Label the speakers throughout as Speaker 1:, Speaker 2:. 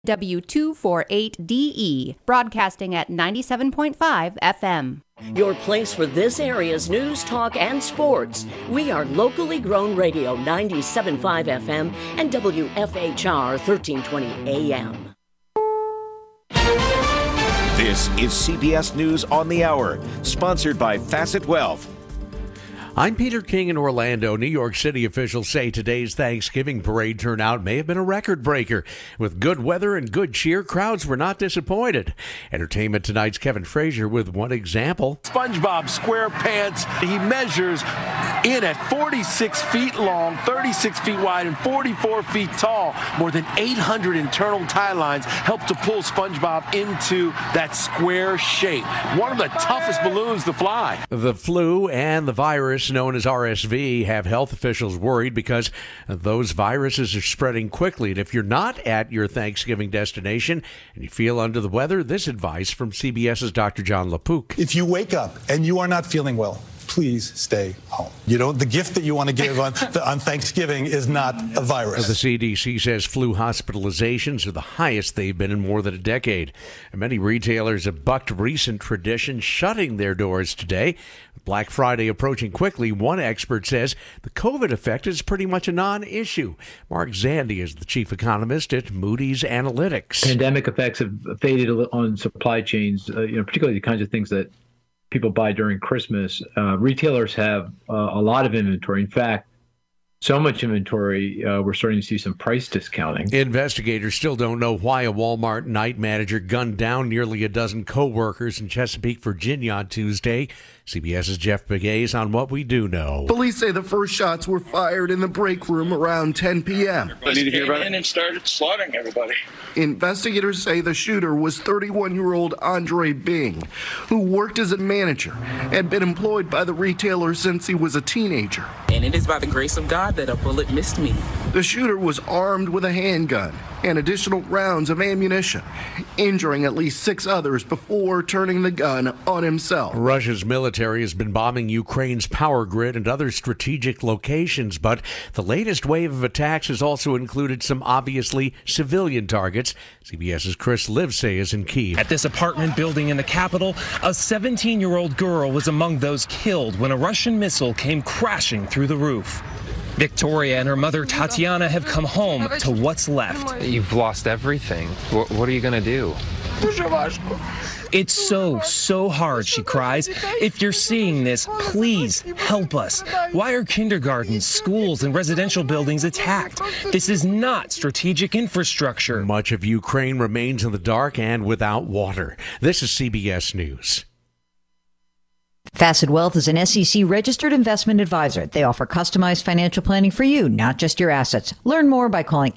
Speaker 1: W248DE, broadcasting at 97.5 FM.
Speaker 2: Your place for this area's news, talk, and sports. We are locally grown radio 97.5 FM and WFHR 1320 AM.
Speaker 3: This is CBS News on the Hour, sponsored by Facet Wealth.
Speaker 4: I'm Peter King in Orlando. New York City officials say today's Thanksgiving parade turnout may have been a record breaker. With good weather and good cheer, crowds were not disappointed. Entertainment Tonight's Kevin Frazier with one example.
Speaker 5: SpongeBob SquarePants. He measures in at 46 feet long, 36 feet wide, and 44 feet tall. More than 800 internal tie lines help to pull SpongeBob into that square shape. One of the toughest balloons to fly.
Speaker 4: The flu and the virus known as RSV have health officials worried because those viruses are spreading quickly. And if you're not at your Thanksgiving destination and you feel under the weather, this advice from CBS's Dr. John LaPook.
Speaker 6: If you wake up and you are not feeling well, please stay home. You know, the gift that you want to give on Thanksgiving is not a virus.
Speaker 4: The CDC says flu hospitalizations are the highest they've been in more than a decade. And many retailers have bucked recent traditions, shutting their doors today. Black Friday approaching quickly, one expert says the COVID effect is pretty much a non-issue. Mark Zandi is the chief economist at Moody's Analytics.
Speaker 7: Pandemic effects have faded on supply chains, particularly the kinds of things that people buy during Christmas. Retailers have a lot of inventory. In fact, so much inventory, we're starting to see some price discounting.
Speaker 4: Investigators still don't know why a Walmart night manager gunned down nearly a dozen co-workers in Chesapeake, Virginia on Tuesday. CBS's Jeff Begays on what we do know.
Speaker 8: Police say the first shots were fired in the break room around 10 p.m.
Speaker 9: Everybody came in and started slaughtering everybody.
Speaker 8: Investigators say the shooter was 31-year-old Andre Bing, who worked as a manager and been employed by the retailer since he was a teenager.
Speaker 10: And it is by the grace of God that a bullet missed me.
Speaker 8: The shooter was armed with a handgun and additional rounds of ammunition, injuring at least 6 others before turning the gun on himself.
Speaker 4: Russia's military has been bombing Ukraine's power grid and other strategic locations, but the latest wave of attacks has also included some obviously civilian targets. CBS's Chris Livesay is in Kyiv.
Speaker 11: At this apartment building in the capital, a 17-year-old girl was among those killed when a Russian missile came crashing through the roof. Victoria and her mother Tatiana have come home to what's left.
Speaker 12: You've lost everything. What are you going to do?
Speaker 11: It's so hard, she cries. If you're seeing this, please help us. Why are kindergartens, schools, and residential buildings attacked? This is not strategic infrastructure.
Speaker 4: Much of Ukraine remains in the dark and without water. This is CBS News.
Speaker 13: Facet Wealth is an SEC-registered investment advisor. They offer customized financial planning for you, not just your assets. Learn more by calling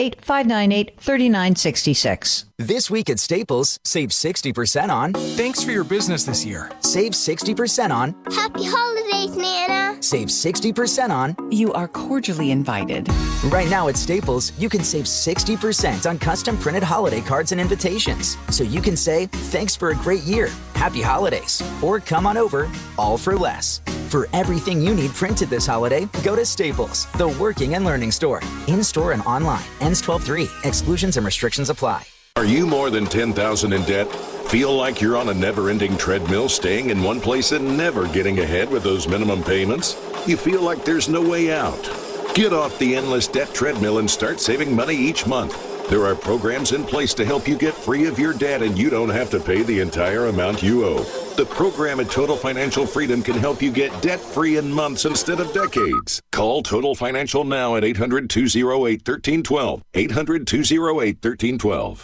Speaker 13: 888-598-3966.
Speaker 14: This week at Staples, save 60% on...
Speaker 15: Thanks for your business this year.
Speaker 14: Save 60% on...
Speaker 16: Happy holidays, Nana.
Speaker 14: Save 60% on...
Speaker 17: You are cordially invited.
Speaker 14: Right now at Staples, you can save 60% on custom printed holiday cards and invitations. So you can say, thanks for a great year, happy holidays, or come on over, all for less. For everything you need printed this holiday, go to Staples, the working and learning store. In-store and online. Ends 12/3. Exclusions and restrictions apply.
Speaker 18: Are you more than $10,000 in debt? Feel like you're on a never-ending treadmill, staying in one place and never getting ahead with those minimum payments? You feel like there's no way out? Get off the endless debt treadmill and start saving money each month. There are programs in place to help you get free of your debt, and you don't have to pay the entire amount you owe. The program at Total Financial Freedom can help you get debt-free in months instead of decades. Call Total Financial now at 800-208-1312. 800-208-1312.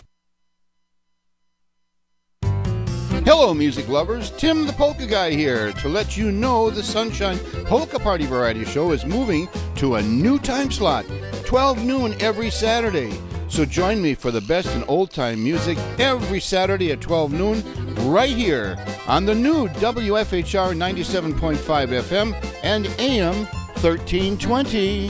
Speaker 19: Hello, music lovers. Tim the Polka Guy here to let you know the Sunshine Polka Party Variety Show is moving to a new time slot, 12 noon every Saturday. So join me for the best in old-time music every Saturday at 12 noon right here on the new WFHR 97.5 FM and AM 1320.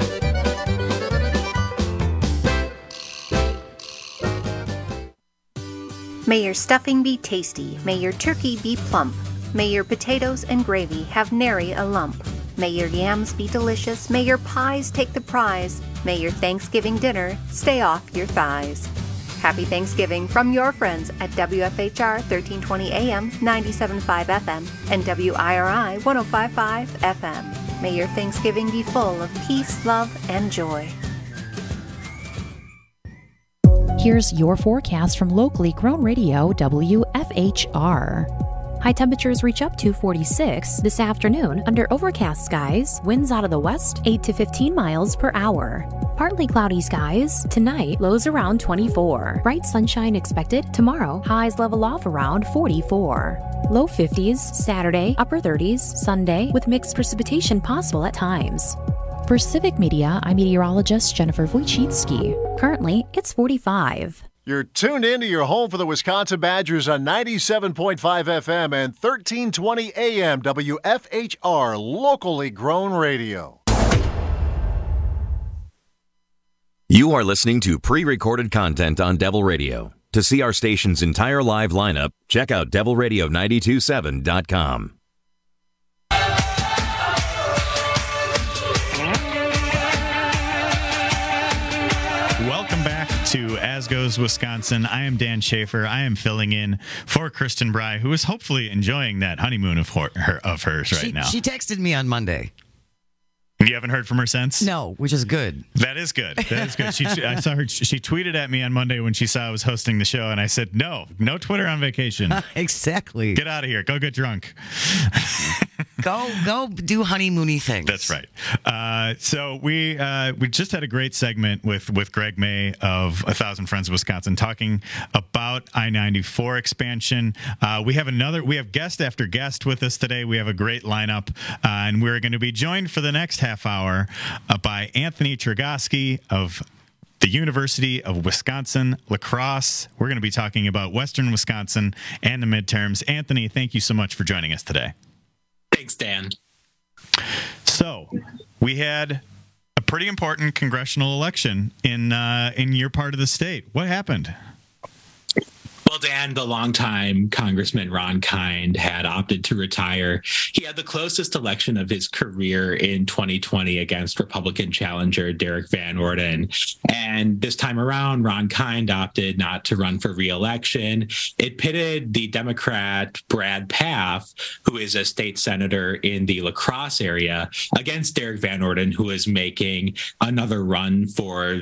Speaker 1: May your stuffing be tasty. May your turkey be plump. May your potatoes and gravy have nary a lump. May your yams be delicious. May your pies take the prize. May your Thanksgiving dinner stay off your thighs. Happy Thanksgiving from your friends at WFHR 1320 AM, 97.5 FM, and WIRI 105.5 FM. May your Thanksgiving be full of peace, love, and joy.
Speaker 20: Here's your forecast from locally grown radio WFHR. High temperatures reach up to 46 this afternoon under overcast skies, winds out of the west 8 to 15 miles per hour. Partly cloudy skies, tonight lows around 24. Bright sunshine expected tomorrow, highs level off around 44. Low 50s Saturday, upper 30s Sunday with mixed precipitation possible at times. For Civic Media, I'm meteorologist Jennifer Wojcicki. Currently, it's 45.
Speaker 21: You're tuned into your home for the Wisconsin Badgers on 97.5 FM and 1320 AM WFHR, locally grown radio.
Speaker 22: You are listening to pre-recorded content on Devil Radio. To see our station's entire live lineup, check out devilradio927.com.
Speaker 23: Welcome back to As Goes Wisconsin. I am Dan Schaefer. I am filling in for Kristen Bry, who is hopefully enjoying that honeymoon of hers right now.
Speaker 24: She texted me on Monday.
Speaker 23: You haven't heard from her since?
Speaker 24: No, which is good.
Speaker 23: That is good. That is good. I saw her. She tweeted at me on Monday when she saw I was hosting the show, and I said, no Twitter on vacation.
Speaker 24: Exactly.
Speaker 23: Get out of here. Go get drunk.
Speaker 24: Go do honeymoony things.
Speaker 23: That's right. So we just had a great segment with Greg May of 1,000 Friends of Wisconsin talking about I-94 expansion. We have guest after guest with us today. We have a great lineup, and we're going to be joined for the next half hour by Anthony Chergosky of the University of Wisconsin La Crosse. We're going to be talking about Western Wisconsin and the midterms. Anthony, thank you so much for joining us today.
Speaker 25: Thanks, Dan.
Speaker 23: So we had a pretty important congressional election in your part of the state. What happened?
Speaker 25: Well, Dan, the longtime Congressman Ron Kind had opted to retire. He had the closest election of his career in 2020 against Republican challenger Derek Van Orden. And this time around, Ron Kind opted not to run for re-election. It pitted the Democrat Brad Pfaff, who is a state senator in the La Crosse area, against Derek Van Orden, who is making another run for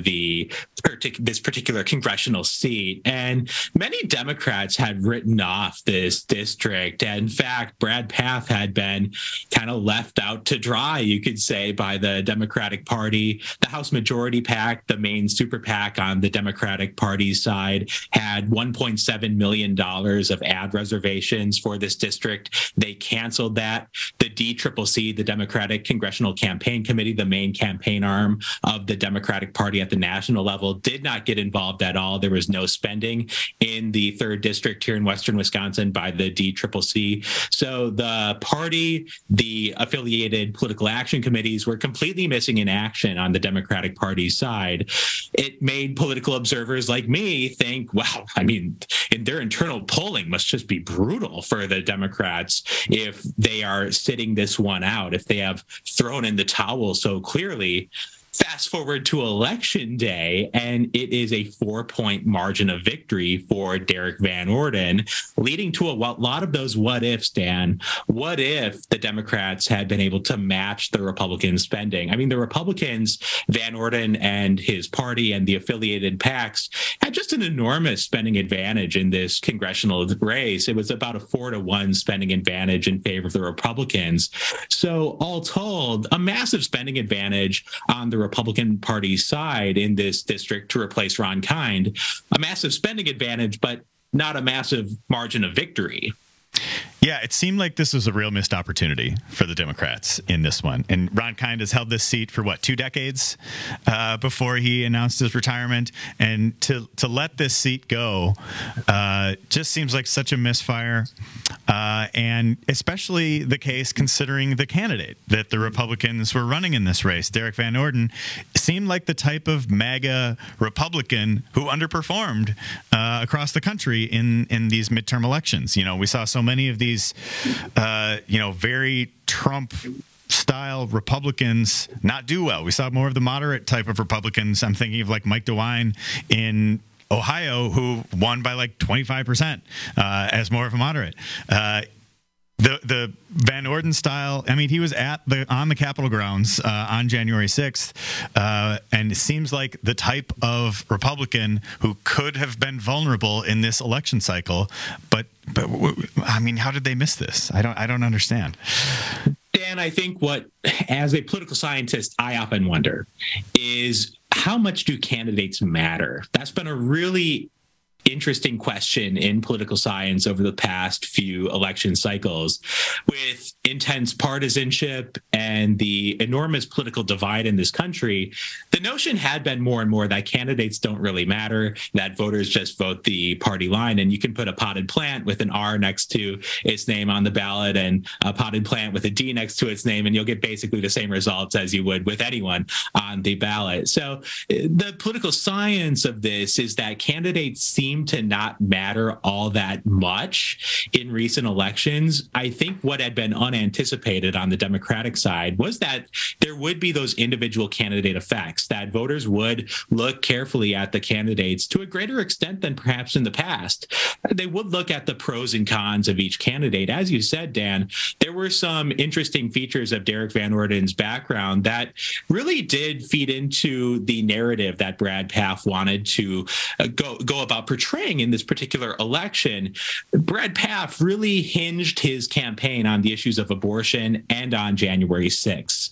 Speaker 25: this particular congressional seat. And many Democrats had written off this district. And in fact, Brad Pfaff had been kind of left out to dry, you could say, by the Democratic Party. The House Majority PAC, the main super PAC on the Democratic Party's side, had $1.7 million of ad reservations for this district. They canceled that. The DCCC, the Democratic Congressional Campaign Committee, the main campaign arm of the Democratic Party at the national level, did not get involved at all. There was no spending in the 3rd District here in Western Wisconsin by the DCCC. So the party, the affiliated political action committees were completely missing in action on the Democratic Party's side. It made political observers like me think, wow, I mean, their internal polling must just be brutal for the Democrats if they are sitting this one out, if they have thrown in the towel so clearly. Fast forward to Election Day, and it is a 4-point margin of victory for Derek Van Orden, leading to a lot of those what ifs, Dan. What if the Democrats had been able to match the Republican spending? I mean, the Republicans, Van Orden and his party and the affiliated PACs, had just an enormous spending advantage in this congressional race. It was about a 4-to-1 spending advantage in favor of the Republicans. So all told, a massive spending advantage on the Republican Party side in this district to replace Ron Kind. A massive spending advantage, but not a massive margin of victory.
Speaker 23: Yeah, it seemed like this was a real missed opportunity for the Democrats in this one. And Ron Kind has held this seat for, 2 decades before he announced his retirement. And to let this seat go just seems like such a misfire. And especially the case considering the candidate that the Republicans were running in this race, Derek Van Orden, seemed like the type of MAGA Republican who underperformed across the country in these midterm elections. You know, we saw so many of these very Trump-style Republicans not do well. We saw more of the moderate type of Republicans. I'm thinking of like Mike DeWine in Ohio, who won by like 25% as more of a moderate. The Van Orden style, I mean, he was on the Capitol grounds on January 6th, and it seems like the type of Republican who could have been vulnerable in this election cycle. But I mean, how did they miss this? I don't understand.
Speaker 25: Dan, I think as a political scientist, I often wonder is how much do candidates matter? That's been a really interesting question in political science over the past few election cycles. With intense partisanship and the enormous political divide in this country, the notion had been more and more that candidates don't really matter, that voters just vote the party line, and you can put a potted plant with an R next to its name on the ballot and a potted plant with a D next to its name, and you'll get basically the same results as you would with anyone on the ballot. So the political science of this is that candidates seem to not matter all that much in recent elections. I think what had been unanticipated on the Democratic side was that there would be those individual candidate effects, that voters would look carefully at the candidates to a greater extent than perhaps in the past. They would look at the pros and cons of each candidate. As you said, Dan, there were some interesting features of Derek Van Orden's background that really did feed into the narrative that Brad Pfaff wanted to go about portraying in this particular election. Brad Pfaff really hinged his campaign on the issues of abortion and on January 6th.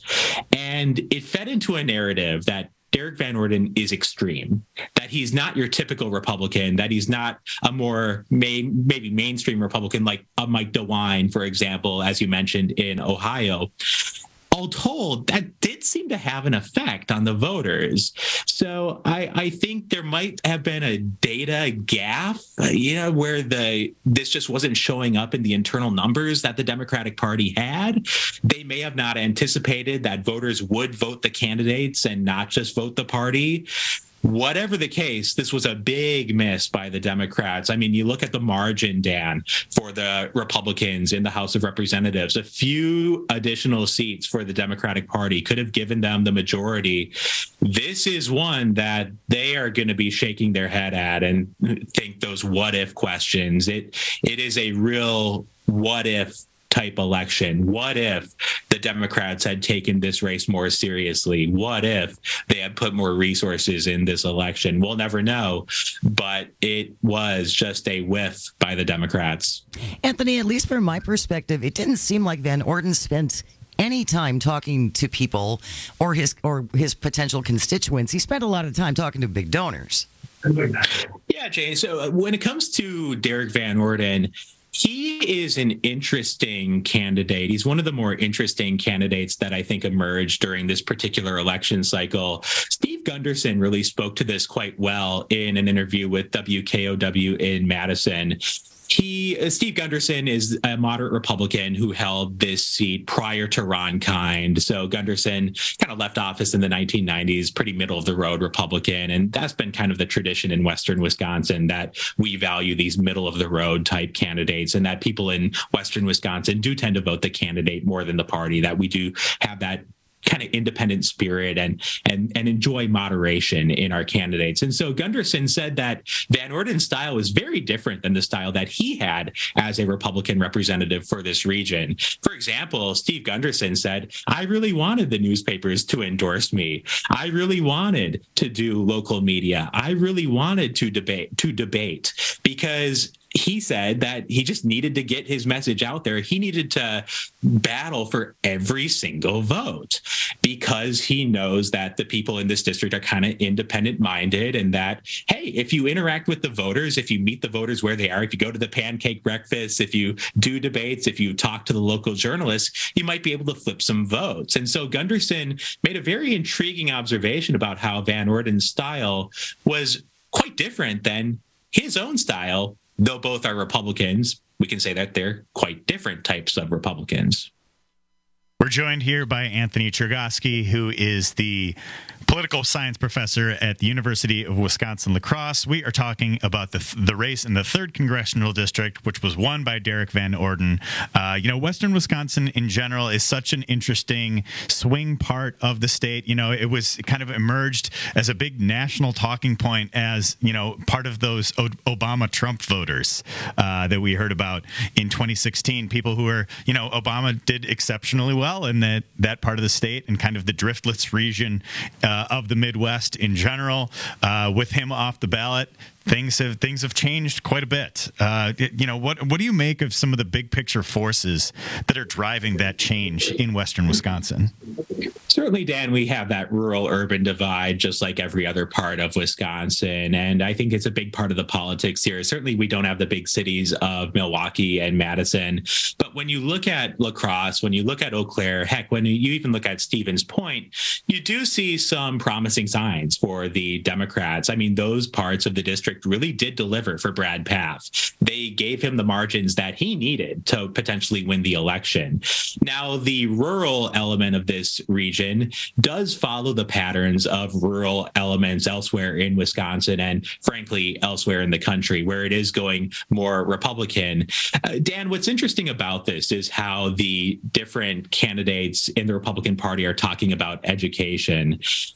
Speaker 25: And it fed into a narrative that Derek Van Orden is extreme, that he's not your typical Republican, that he's not a more maybe mainstream Republican like a Mike DeWine, for example, as you mentioned in Ohio. All told, that did seem to have an effect on the voters. So I think there might have been a data gaffe, where this just wasn't showing up in the internal numbers that the Democratic Party had. They may have not anticipated that voters would vote the candidates and not just vote the party. Whatever the case, this was a big miss by the Democrats. I mean, you look at the margin, Dan, for the Republicans in the House of Representatives, a few additional seats for the Democratic Party could have given them the majority. This is one that they are going to be shaking their head at and think those what if questions. It is a real what if type election. What if the Democrats had taken this race more seriously? What if they had put more resources in this election? We'll never know, but it was just a whiff by the Democrats.
Speaker 24: Anthony, at least from my perspective, it didn't seem like Van Orden spent any time talking to people or his potential constituents. He spent a lot of time talking to big donors.
Speaker 25: Yeah, Jay. So when it comes to Derek Van Orden, he is an interesting candidate. He's one of the more interesting candidates that I think emerged during this particular election cycle. Steve Gunderson really spoke to this quite well in an interview with WKOW in Madison. Steve Gunderson is a moderate Republican who held this seat prior to Ron Kind. So Gunderson kind of left office in the 1990s, pretty middle of the road Republican. And that's been kind of the tradition in Western Wisconsin, that we value these middle of the road type candidates, and that people in Western Wisconsin do tend to vote the candidate more than the party, that we do have that kind of independent spirit and enjoy moderation in our candidates. And so Gunderson said that Van Orden's style is very different than the style that he had as a Republican representative for this region. For example, Steve Gunderson said, I really wanted the newspapers to endorse me. I really wanted to do local media. I really wanted to debate because he said that he just needed to get his message out there. He needed to battle for every single vote because he knows that the people in this district are kind of independent minded, and that, hey, if you interact with the voters, if you meet the voters where they are, if you go to the pancake breakfast, if you do debates, if you talk to the local journalists, you might be able to flip some votes. And so Gunderson made a very intriguing observation about how Van Orden's style was quite different than his own style. Though both are Republicans, we can say that they're quite different types of Republicans.
Speaker 23: We're joined here by Anthony Chergosky, who is the political science professor at the University of Wisconsin-La Crosse. We are talking about the race in the 3rd Congressional District, which was won by Derek Van Orden. Western Wisconsin in general is such an interesting swing part of the state. It was kind of emerged as a big national talking point as, part of those Obama-Trump voters that we heard about in 2016. People who are, Obama did exceptionally well in that part of the state and kind of the driftless region of the Midwest in general. With him off the ballot, things have changed quite a bit. What do you make of some of the big picture forces that are driving that change in Western Wisconsin?
Speaker 25: Certainly, Dan, we have that rural-urban divide just like every other part of Wisconsin, and I think it's a big part of the politics here. Certainly, we don't have the big cities of Milwaukee and Madison, but when you look at La Crosse, when you look at Eau Claire, heck, when you even look at Stevens Point, you do see some promising signs for the Democrats. I mean, those parts of the district really did deliver for Brad Pfaff. They gave him the margins that he needed to potentially win the election. Now, the rural element of this region does follow the patterns of rural elements elsewhere in Wisconsin and, frankly, elsewhere in the country, where it is going more Republican. Dan, what's interesting about this is how the different candidates in the Republican Party are talking about education.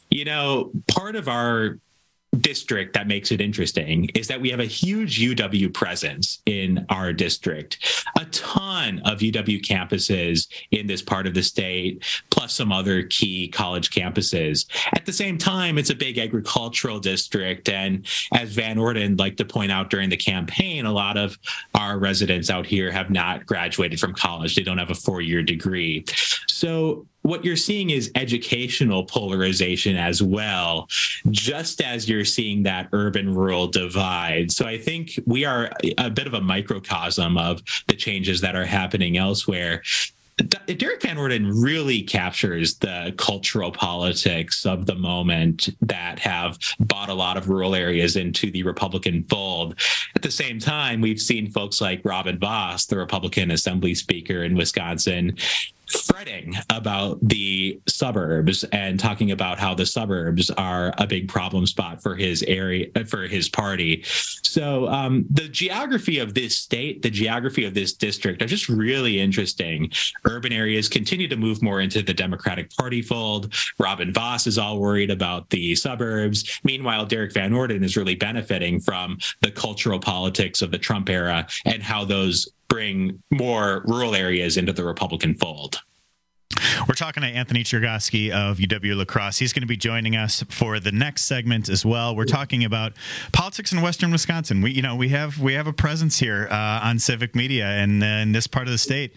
Speaker 25: Part of our district that makes it interesting is that we have a huge UW presence in our district. A ton of UW campuses in this part of the state, plus some other key college campuses. At the same time, it's a big agricultural district. And as Van Orden liked to point out during the campaign, a lot of our residents out here have not graduated from college. They don't have a 4-year degree. So what you're seeing is educational polarization as well, just as you're seeing that urban-rural divide. So I think we are a bit of a microcosm of the changes that are happening elsewhere. Derek Van Orden really captures the cultural politics of the moment that have brought a lot of rural areas into the Republican fold. At the same time, we've seen folks like Robin Vos, the Republican Assembly Speaker in Wisconsin, fretting about the suburbs and talking about how the suburbs are a big problem spot for his area, for his party. So the geography of this state, the geography of this district are just really interesting. Urban areas continue to move more into the Democratic Party fold. Robin Vos is all worried about the suburbs. Meanwhile, Derek Van Orden is really benefiting from the cultural politics of the Trump era and how those bring more rural areas into the Republican fold.
Speaker 23: We're talking to Anthony Chergosky of UW-La Crosse. He's going to be joining us for the next segment as well. We're talking about politics in Western Wisconsin. We have a presence here on Civic Media and in this part of the state.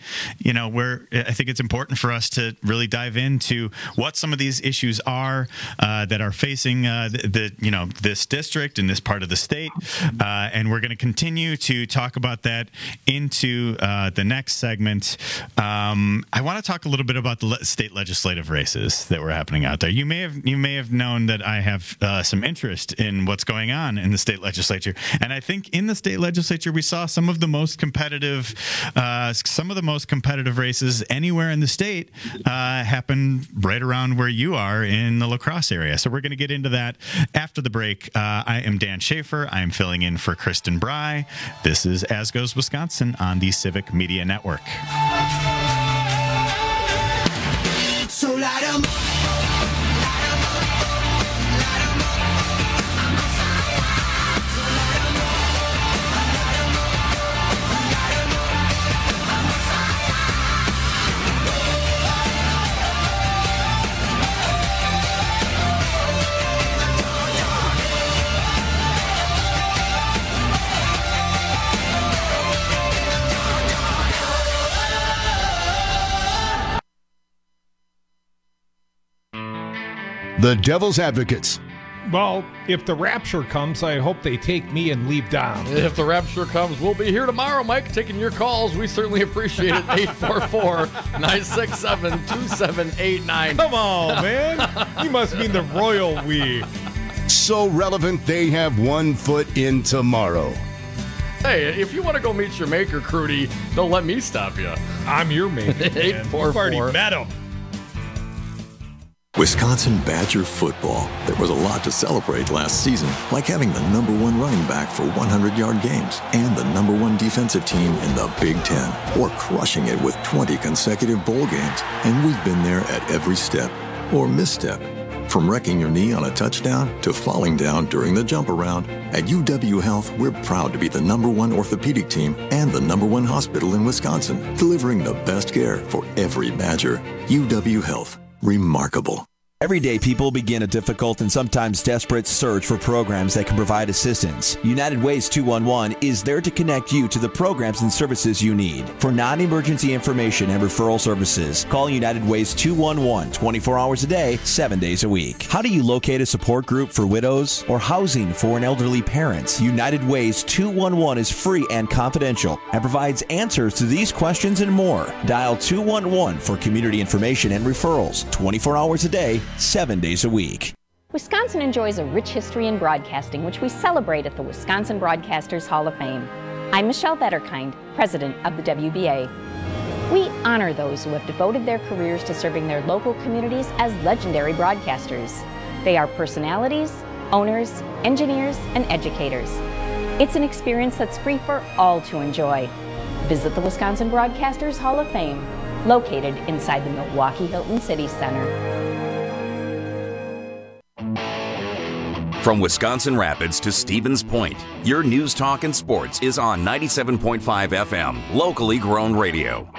Speaker 23: I think it's important for us to really dive into what some of these issues are that are facing this district and this part of the state. And we're going to continue to talk about that into the next segment. I want to talk a little bit about the state legislative races that were happening out there. You may have known that I have some interest in what's going on in the state legislature, and I think in the state legislature we saw some of the most competitive races anywhere in the state happen right around where you are in the La Crosse area. So we're going to get into that after the break. I am Dan Schaefer. I am filling in for Kristen Bry. This is As Goes Wisconsin on the Civic Media Network.
Speaker 2: So light 'em up.
Speaker 3: The Devil's Advocates.
Speaker 5: Well, if the rapture comes, I hope they take me and leave Don.
Speaker 6: If the rapture comes, we'll be here tomorrow, Mike, taking your calls. We certainly appreciate it. 844-967-2789.
Speaker 5: Come on, man. You must mean the royal we.
Speaker 3: So relevant, they have 1 foot in tomorrow.
Speaker 6: Hey, if you want to go meet your maker, Crudy, don't let me stop you.
Speaker 5: I'm your maker.
Speaker 6: 844.
Speaker 5: You've already met him.
Speaker 7: Wisconsin Badger football. There was a lot to celebrate last season, like having the #1 running back for 100-yard games and the #1 defensive team in the Big Ten, or crushing it with 20 consecutive bowl games. And we've been there at every step, or misstep. From wrecking your knee on a touchdown to falling down during the jump around, at UW Health, we're proud to be the #1 orthopedic team and the #1 hospital in Wisconsin, delivering the best care for every Badger. UW Health. Remarkable.
Speaker 8: Everyday people begin a difficult and sometimes desperate search for programs that can provide assistance. United Ways 211 is there to connect you to the programs and services you need. For non-emergency information and referral services, call United Ways 211 24 hours a day, 7 days a week. How do you locate a support group for widows or housing for an elderly parent? United Ways 211 is free and confidential and provides answers to these questions and more. Dial 211 for community information and referrals 24 hours a day, 7 days a week.
Speaker 9: Wisconsin enjoys a rich history in broadcasting, which we celebrate at the Wisconsin Broadcasters Hall of Fame. I'm Michelle Vetterkind, president of the WBA. We honor those who have devoted their careers to serving their local communities as legendary broadcasters. They are personalities, owners, engineers, and educators. It's an experience that's free for all to enjoy. Visit the Wisconsin Broadcasters Hall of Fame, located inside the Milwaukee Hilton City Center.
Speaker 22: From Wisconsin Rapids to Stevens Point, your news, talk, and sports is on 97.5 FM, locally grown radio.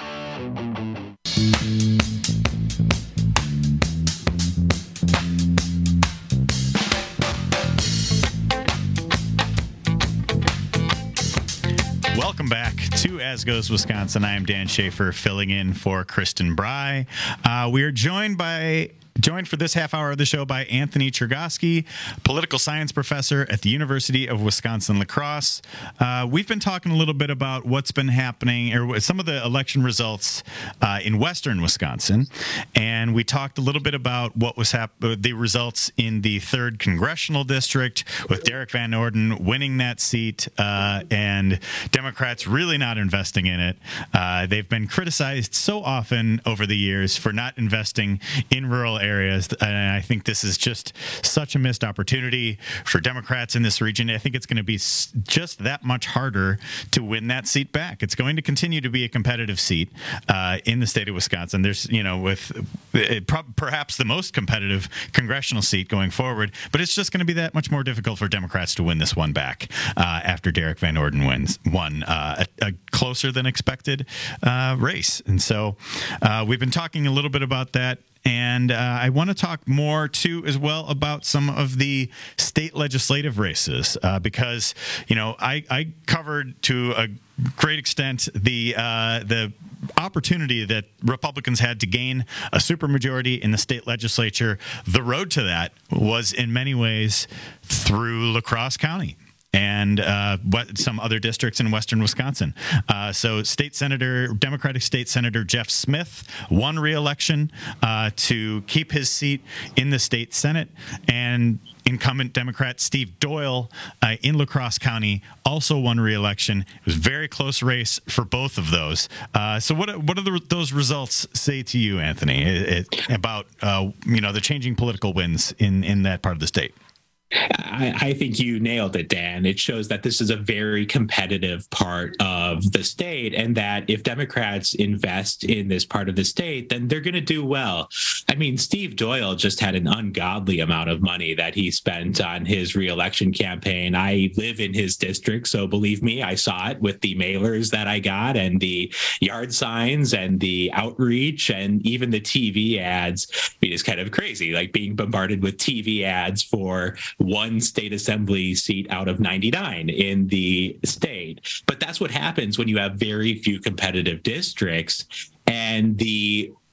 Speaker 23: Welcome back to As Goes Wisconsin. I am Dan Schaefer, filling in for Kristen Bry. We are joined for this half hour of the show by Anthony Chergosky, political science professor at the University of Wisconsin-La Crosse. We've been talking a little bit about what's been happening, or some of the election results in western Wisconsin, and we talked a little bit about what was the results in the 3rd Congressional District, with Derek Van Orden winning that seat, and Democrats really not investing in it. They've been criticized so often over the years for not investing in rural areas, and I think this is just such a missed opportunity for Democrats in this region. I think it's going to be just that much harder to win that seat back. It's going to continue to be a competitive seat in the state of Wisconsin. There's, with perhaps the most competitive congressional seat going forward, but it's just going to be that much more difficult for Democrats to win this one back after Derek Van Orden won a closer than expected race. And so we've been talking a little bit about that. And I want to talk more, too, as well about some of the state legislative races because, I covered to a great extent the opportunity that Republicans had to gain a supermajority in the state legislature. The road to that was in many ways through La Crosse County and some other districts in western Wisconsin. So Democratic State Senator Jeff Smith won re-election to keep his seat in the state Senate, and incumbent Democrat Steve Doyle in La Crosse County also won re-election. It was a very close race for both of those. So what do those results say to you, Anthony, about the changing political winds in that part of the state?
Speaker 25: I think you nailed it, Dan. It shows that this is a very competitive part of the state, and that if Democrats invest in this part of the state, then they're going to do well. I mean, Steve Doyle just had an ungodly amount of money that he spent on his reelection campaign. I live in his district, so believe me, I saw it with the mailers that I got and the yard signs and the outreach and even the TV ads. I mean, it's kind of crazy, like being bombarded with TV ads for one state assembly seat out of 99 in the state. But that's what happens when you have very few competitive districts, and the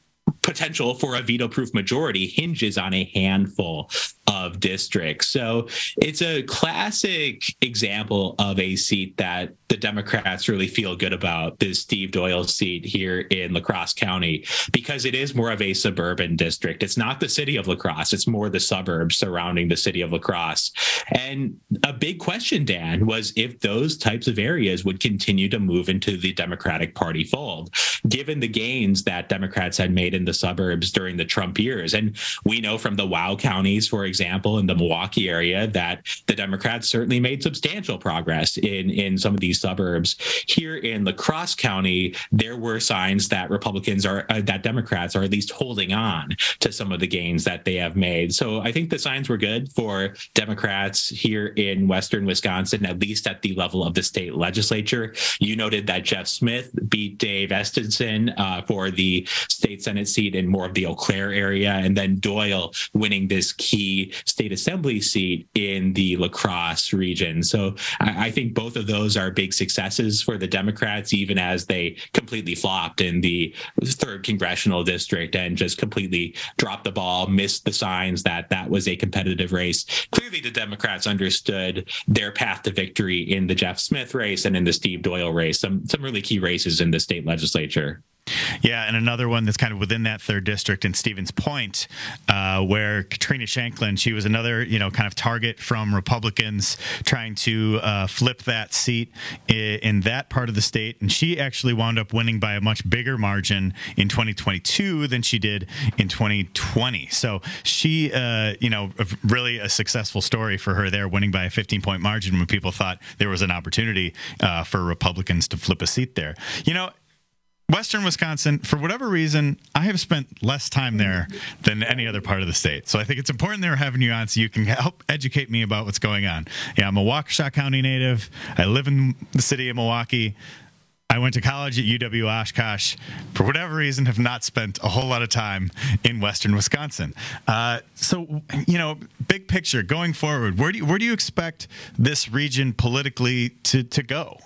Speaker 25: potential for a veto-proof majority hinges on a handful of districts. So it's a classic example of a seat that the Democrats really feel good about, this Steve Doyle seat here in La Crosse County, because it is more of a suburban district. It's not the city of La Crosse. It's more the suburbs surrounding the city of La Crosse. And a big question, Dan, was if those types of areas would continue to move into the Democratic Party fold, given the gains that Democrats had made in the suburbs during the Trump years. And we know from the WOW counties, for example, in the Milwaukee area, that the Democrats certainly made substantial progress in some of these suburbs. Here in La Crosse County, there were signs that that Democrats are at least holding on to some of the gains that they have made. So I think the signs were good for Democrats here in Western Wisconsin, at least at the level of the state legislature. You noted that Jeff Smith beat Dave Estenson for the state Senate seat in more of the Eau Claire area, and then Doyle winning this key state assembly seat in the La Crosse region. So I think both of those are big successes for the Democrats, even as they completely flopped in the 3rd congressional district and just completely dropped the ball, missed the signs that that was a competitive race. Clearly, the Democrats understood their path to victory in the Jeff Smith race and in the Steve Doyle race, some really key races in the state legislature.
Speaker 23: Yeah, and another one that's kind of within that 3rd district in Stevens Point, where Katrina Shanklin, she was another, kind of target from Republicans trying to flip that seat in that part of the state. And she actually wound up winning by a much bigger margin in 2022 than she did in 2020. So she, really a successful story for her there, winning by a 15-point margin when people thought there was an opportunity for Republicans to flip a seat there. Western Wisconsin, for whatever reason, I have spent less time there than any other part of the state. So I think it's important they're having you on so you can help educate me about what's going on. Yeah, I'm a Waukesha County native. I live in the city of Milwaukee. I went to college at UW Oshkosh. For whatever reason, have not spent a whole lot of time in Western Wisconsin. So, big picture, going forward, where do you expect this region politically to go?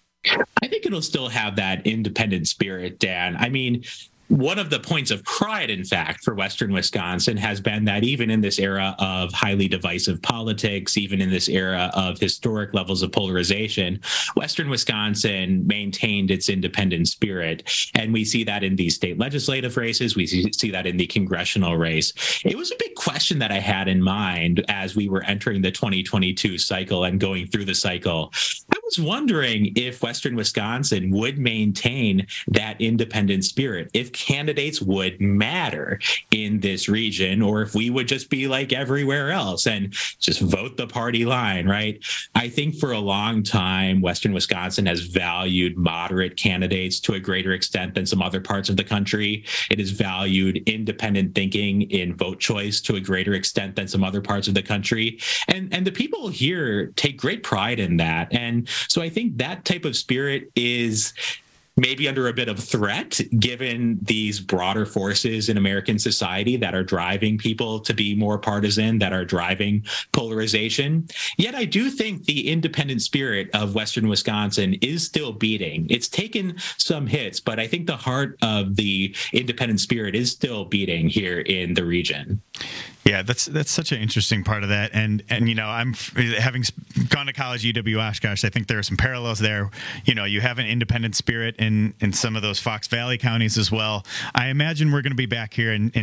Speaker 25: I think it'll still have that independent spirit, Dan. I mean, one of the points of pride, in fact, for Western Wisconsin has been that even in this era of highly divisive politics, even in this era of historic levels of polarization, Western Wisconsin maintained its independent spirit. And we see that in these state legislative races. We see that in the congressional race. It was a big question that I had in mind as we were entering the 2022 cycle and going through the cycle. I was wondering if Western Wisconsin would maintain that independent spirit, if candidates would matter in this region, or if we would just be like everywhere else and just vote the party line, right? I think for a long time, Western Wisconsin has valued moderate candidates to a greater extent than some other parts of the country. It has valued independent thinking in vote choice to a greater extent than some other parts of the country. And the people here take great pride in that. And so I think that type of spirit is maybe under a bit of threat, given these broader forces in American society that are driving people to be more partisan, that are driving polarization. Yet I do think the independent spirit of Western Wisconsin is still beating. It's taken some hits, but I think the heart of the independent spirit is still beating here in the region.
Speaker 23: Yeah, that's such an interesting part of that. And I'm having gone to college at UW Oshkosh, I think there are some parallels there. You have an independent spirit in some of those Fox Valley counties as well. I imagine we're going to be back here in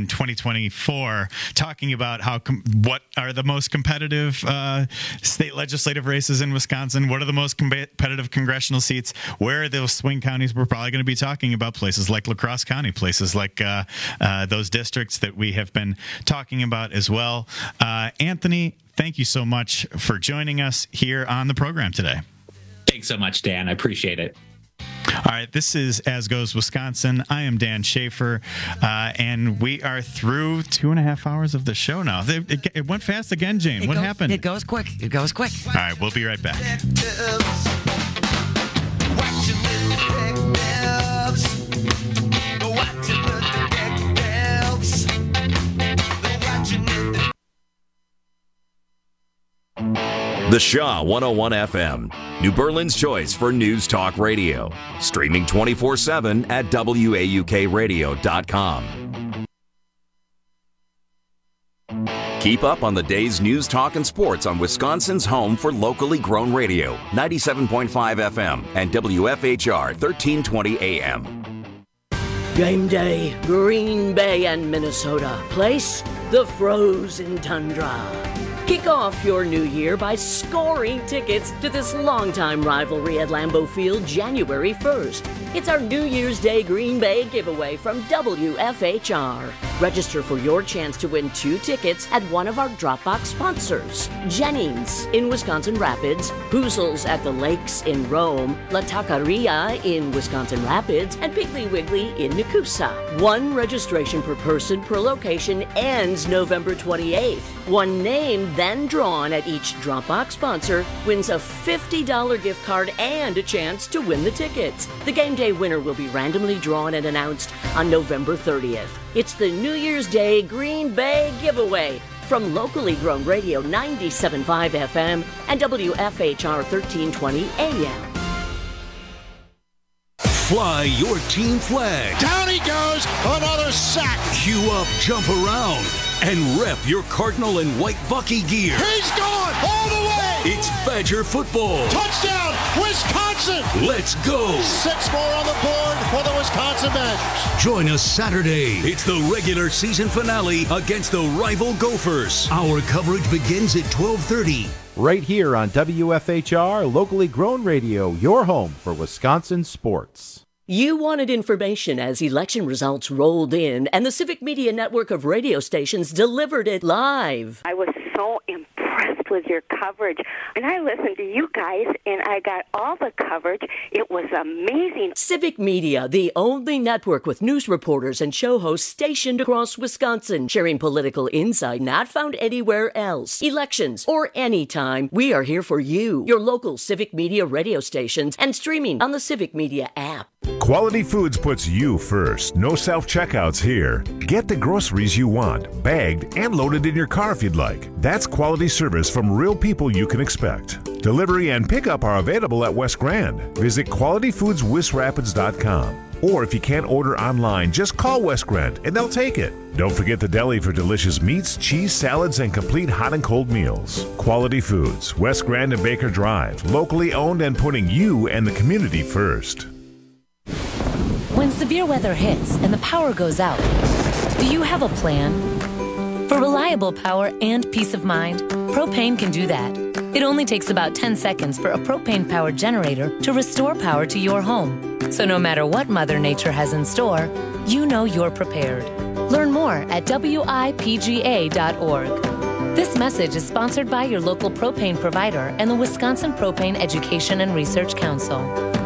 Speaker 23: 2024 talking about what are the most competitive state legislative races in Wisconsin. What are the most competitive congressional seats? Where are those swing counties? We're probably going to be talking about places like La Crosse County, places like those districts that we have been talking about as well. Anthony, thank you so much for joining us here on the program today.
Speaker 25: Thanks so much, Dan. I appreciate it.
Speaker 23: All right, this is As Goes Wisconsin. I am Dan Schaefer, and we are through 2.5 hours of the show now. It went fast again, Jane. What happened?
Speaker 24: It goes quick. It goes quick.
Speaker 23: All right, we'll be right back.
Speaker 22: The Shaw 101 FM, New Berlin's choice for news talk radio. Streaming 24/7 at WAUKradio.com. Keep up on the day's news, talk, and sports on Wisconsin's home for locally grown radio, 97.5 FM and WFHR 1320 AM.
Speaker 4: Game day, Green Bay and Minnesota. Place, the frozen tundra. Kick off your new year by scoring tickets to this longtime rivalry at Lambeau Field January 1st. It's our New Year's Day Green Bay giveaway from WFHR. Register for your chance to win 2 tickets at one of our Dropbox sponsors. Jennings in Wisconsin Rapids, Hoozles at the Lakes in Rome, La Taqueria in Wisconsin Rapids, and Piggly Wiggly in Nakusa. 1 registration per person per location ends November 28th. 1 name then drawn at each Dropbox sponsor wins a $50 gift card and a chance to win the tickets. The game day winner will be randomly drawn and announced on November 30th. It's the New Year's Day Green Bay giveaway from locally grown radio 97.5 FM and WFHR 1320 AM.
Speaker 10: Fly your team flag.
Speaker 2: Down he goes, another sack.
Speaker 10: Queue up, jump around, and rep your Cardinal and White Bucky gear.
Speaker 2: He's gone all the way.
Speaker 10: It's Badger football.
Speaker 2: Touchdown, Wisconsin.
Speaker 10: Let's go.
Speaker 2: 6 more on the board for the Wisconsin Badgers.
Speaker 10: Join us Saturday. It's the regular season finale against the rival Gophers. Our coverage begins at 12:30.
Speaker 11: Right here on WFHR, locally grown radio, your home for Wisconsin sports.
Speaker 4: You wanted information as election results rolled in, and the Civic Media network of radio stations delivered it live.
Speaker 12: I was so impressed with your coverage, and I listened to you guys, and I got all the coverage. It was amazing.
Speaker 4: Civic Media, the only network with news reporters and show hosts stationed across Wisconsin, sharing political insight not found anywhere else. Elections or any time, we are here for you, your local Civic Media radio stations, and streaming on the Civic Media app.
Speaker 13: Quality Foods puts you first. No self-checkouts here. Get the groceries you want, bagged and loaded in your car if you'd like. That's quality service from real people you can expect. Delivery and pickup are available at West Grand. Visit qualityfoodswisrapids.com. Or if you can't order online, just call West Grand and they'll take it. Don't forget the deli for delicious meats, cheese, salads, and complete hot and cold meals. Quality Foods, West Grand and Baker Drive. Locally owned and putting you and the community first.
Speaker 26: When severe weather hits and the power goes out, do you have a plan? For reliable power and peace of mind, Propane can do that. It only takes about 10 seconds for a propane-powered generator to restore power to your home. So no matter what Mother Nature has in store, you know you're prepared. Learn more at WIPGA.org. This message is sponsored by your local propane provider and the Wisconsin Propane Education and Research Council.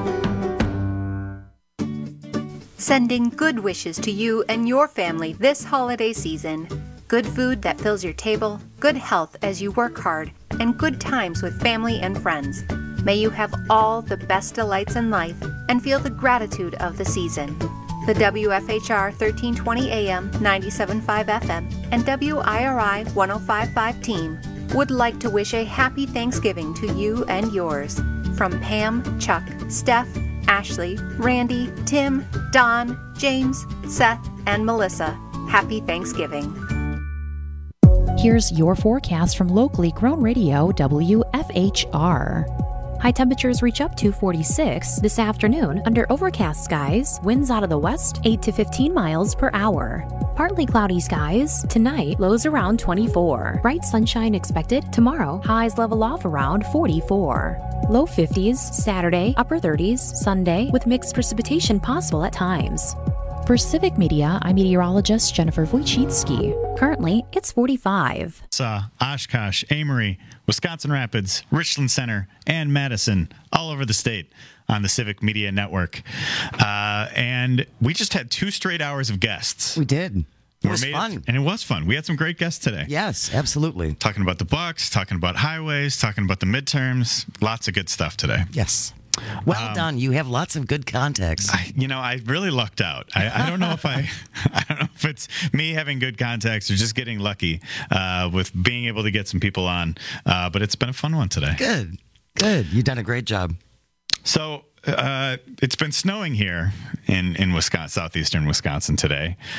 Speaker 1: Sending good wishes to you and your family this holiday season. Good food that fills your table, good health as you work hard, and good times with family and friends. May you have all the best delights in life and feel the gratitude of the season. The WFHR 1320 AM, 97.5 FM, and WIRI 105.5 team would like to wish a happy Thanksgiving to you and yours. From Pam, Chuck, Steph, Ashley, Randy, Tim, Don, James, Seth, and Melissa. Happy Thanksgiving.
Speaker 20: Here's your forecast from locally grown radio WFHR. High temperatures reach up to 46 this afternoon under overcast skies, winds out of the west 8 to 15 miles per hour. Partly cloudy skies, tonight lows around 24. Bright sunshine expected tomorrow, highs level off around 44. Low 50s Saturday, upper 30s Sunday with mixed precipitation possible at times. For Civic Media, I'm meteorologist Jennifer Wojcicki. Currently, it's 45.
Speaker 23: Oshkosh, Amory, Wisconsin Rapids, Richland Center, and Madison, all over the state on the Civic Media Network. And we just had 2 straight hours of guests.
Speaker 24: We did. It was fun.
Speaker 23: And it was fun. We had some great guests today.
Speaker 24: Yes, absolutely.
Speaker 23: Talking about the Bucks, talking about highways, talking about the midterms. Lots of good stuff today.
Speaker 24: Yes. Well done. You have lots of good contacts.
Speaker 23: I really lucked out. I don't know if I don't know if it's me having good contacts or just getting lucky with being able to get some people on. But it's been a fun one today.
Speaker 24: Good. You've done a great job.
Speaker 23: So it's been snowing here in Wisconsin, southeastern Wisconsin today.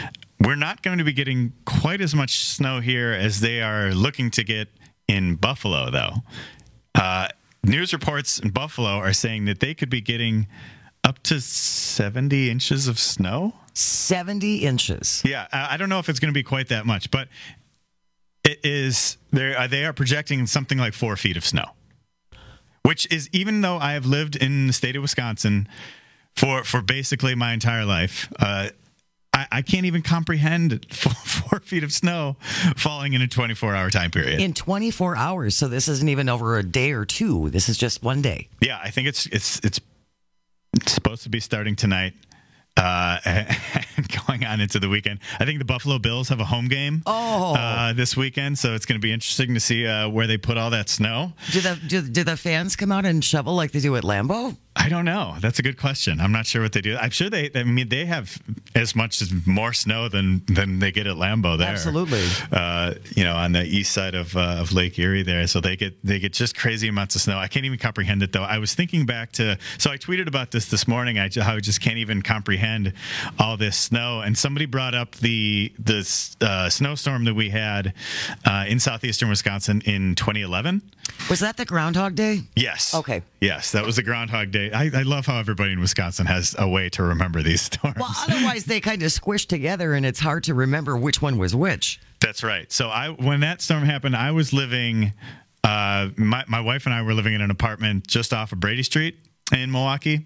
Speaker 23: we're not going to be getting quite as much snow here as they are looking to get in Buffalo, though. News reports in Buffalo are saying that they could be getting up to 70 inches of snow.
Speaker 24: 70 inches.
Speaker 23: Yeah, I don't know if it's going to be quite that much, but it is. They are projecting something like 4 feet of snow, which is, even though I have lived in the state of Wisconsin for basically my entire life, I can't even comprehend 4 feet of snow falling in a 24-hour time period.
Speaker 24: In 24 hours, so this isn't even over a day or two. This is just one day.
Speaker 23: Yeah, I think it's supposed to be starting tonight. And going on into the weekend. I think the Buffalo Bills have a home game this weekend, so it's going to be interesting to see where they put all that snow.
Speaker 24: Do the fans come out and shovel like they do at Lambeau?
Speaker 23: I don't know. That's a good question. I'm not sure what they do. I'm sure they have as much as more snow than they get at Lambeau there.
Speaker 24: Absolutely.
Speaker 23: On the east side of Lake Erie there, so they get just crazy amounts of snow. I can't even comprehend it, though. I was thinking back to, so I tweeted about this morning. I just can't even comprehend all this snow. And somebody brought up the snowstorm that we had in southeastern Wisconsin in 2011.
Speaker 24: Was that the Groundhog Day?
Speaker 23: Yes.
Speaker 24: Okay.
Speaker 23: Yes, that was the Groundhog Day. I love how everybody in Wisconsin has a way to remember these storms.
Speaker 24: Well, otherwise they kind of squish together and it's hard to remember which one was which.
Speaker 23: That's right. So when that storm happened, I was living, my wife and I were living in an apartment just off of Brady Street in Milwaukee.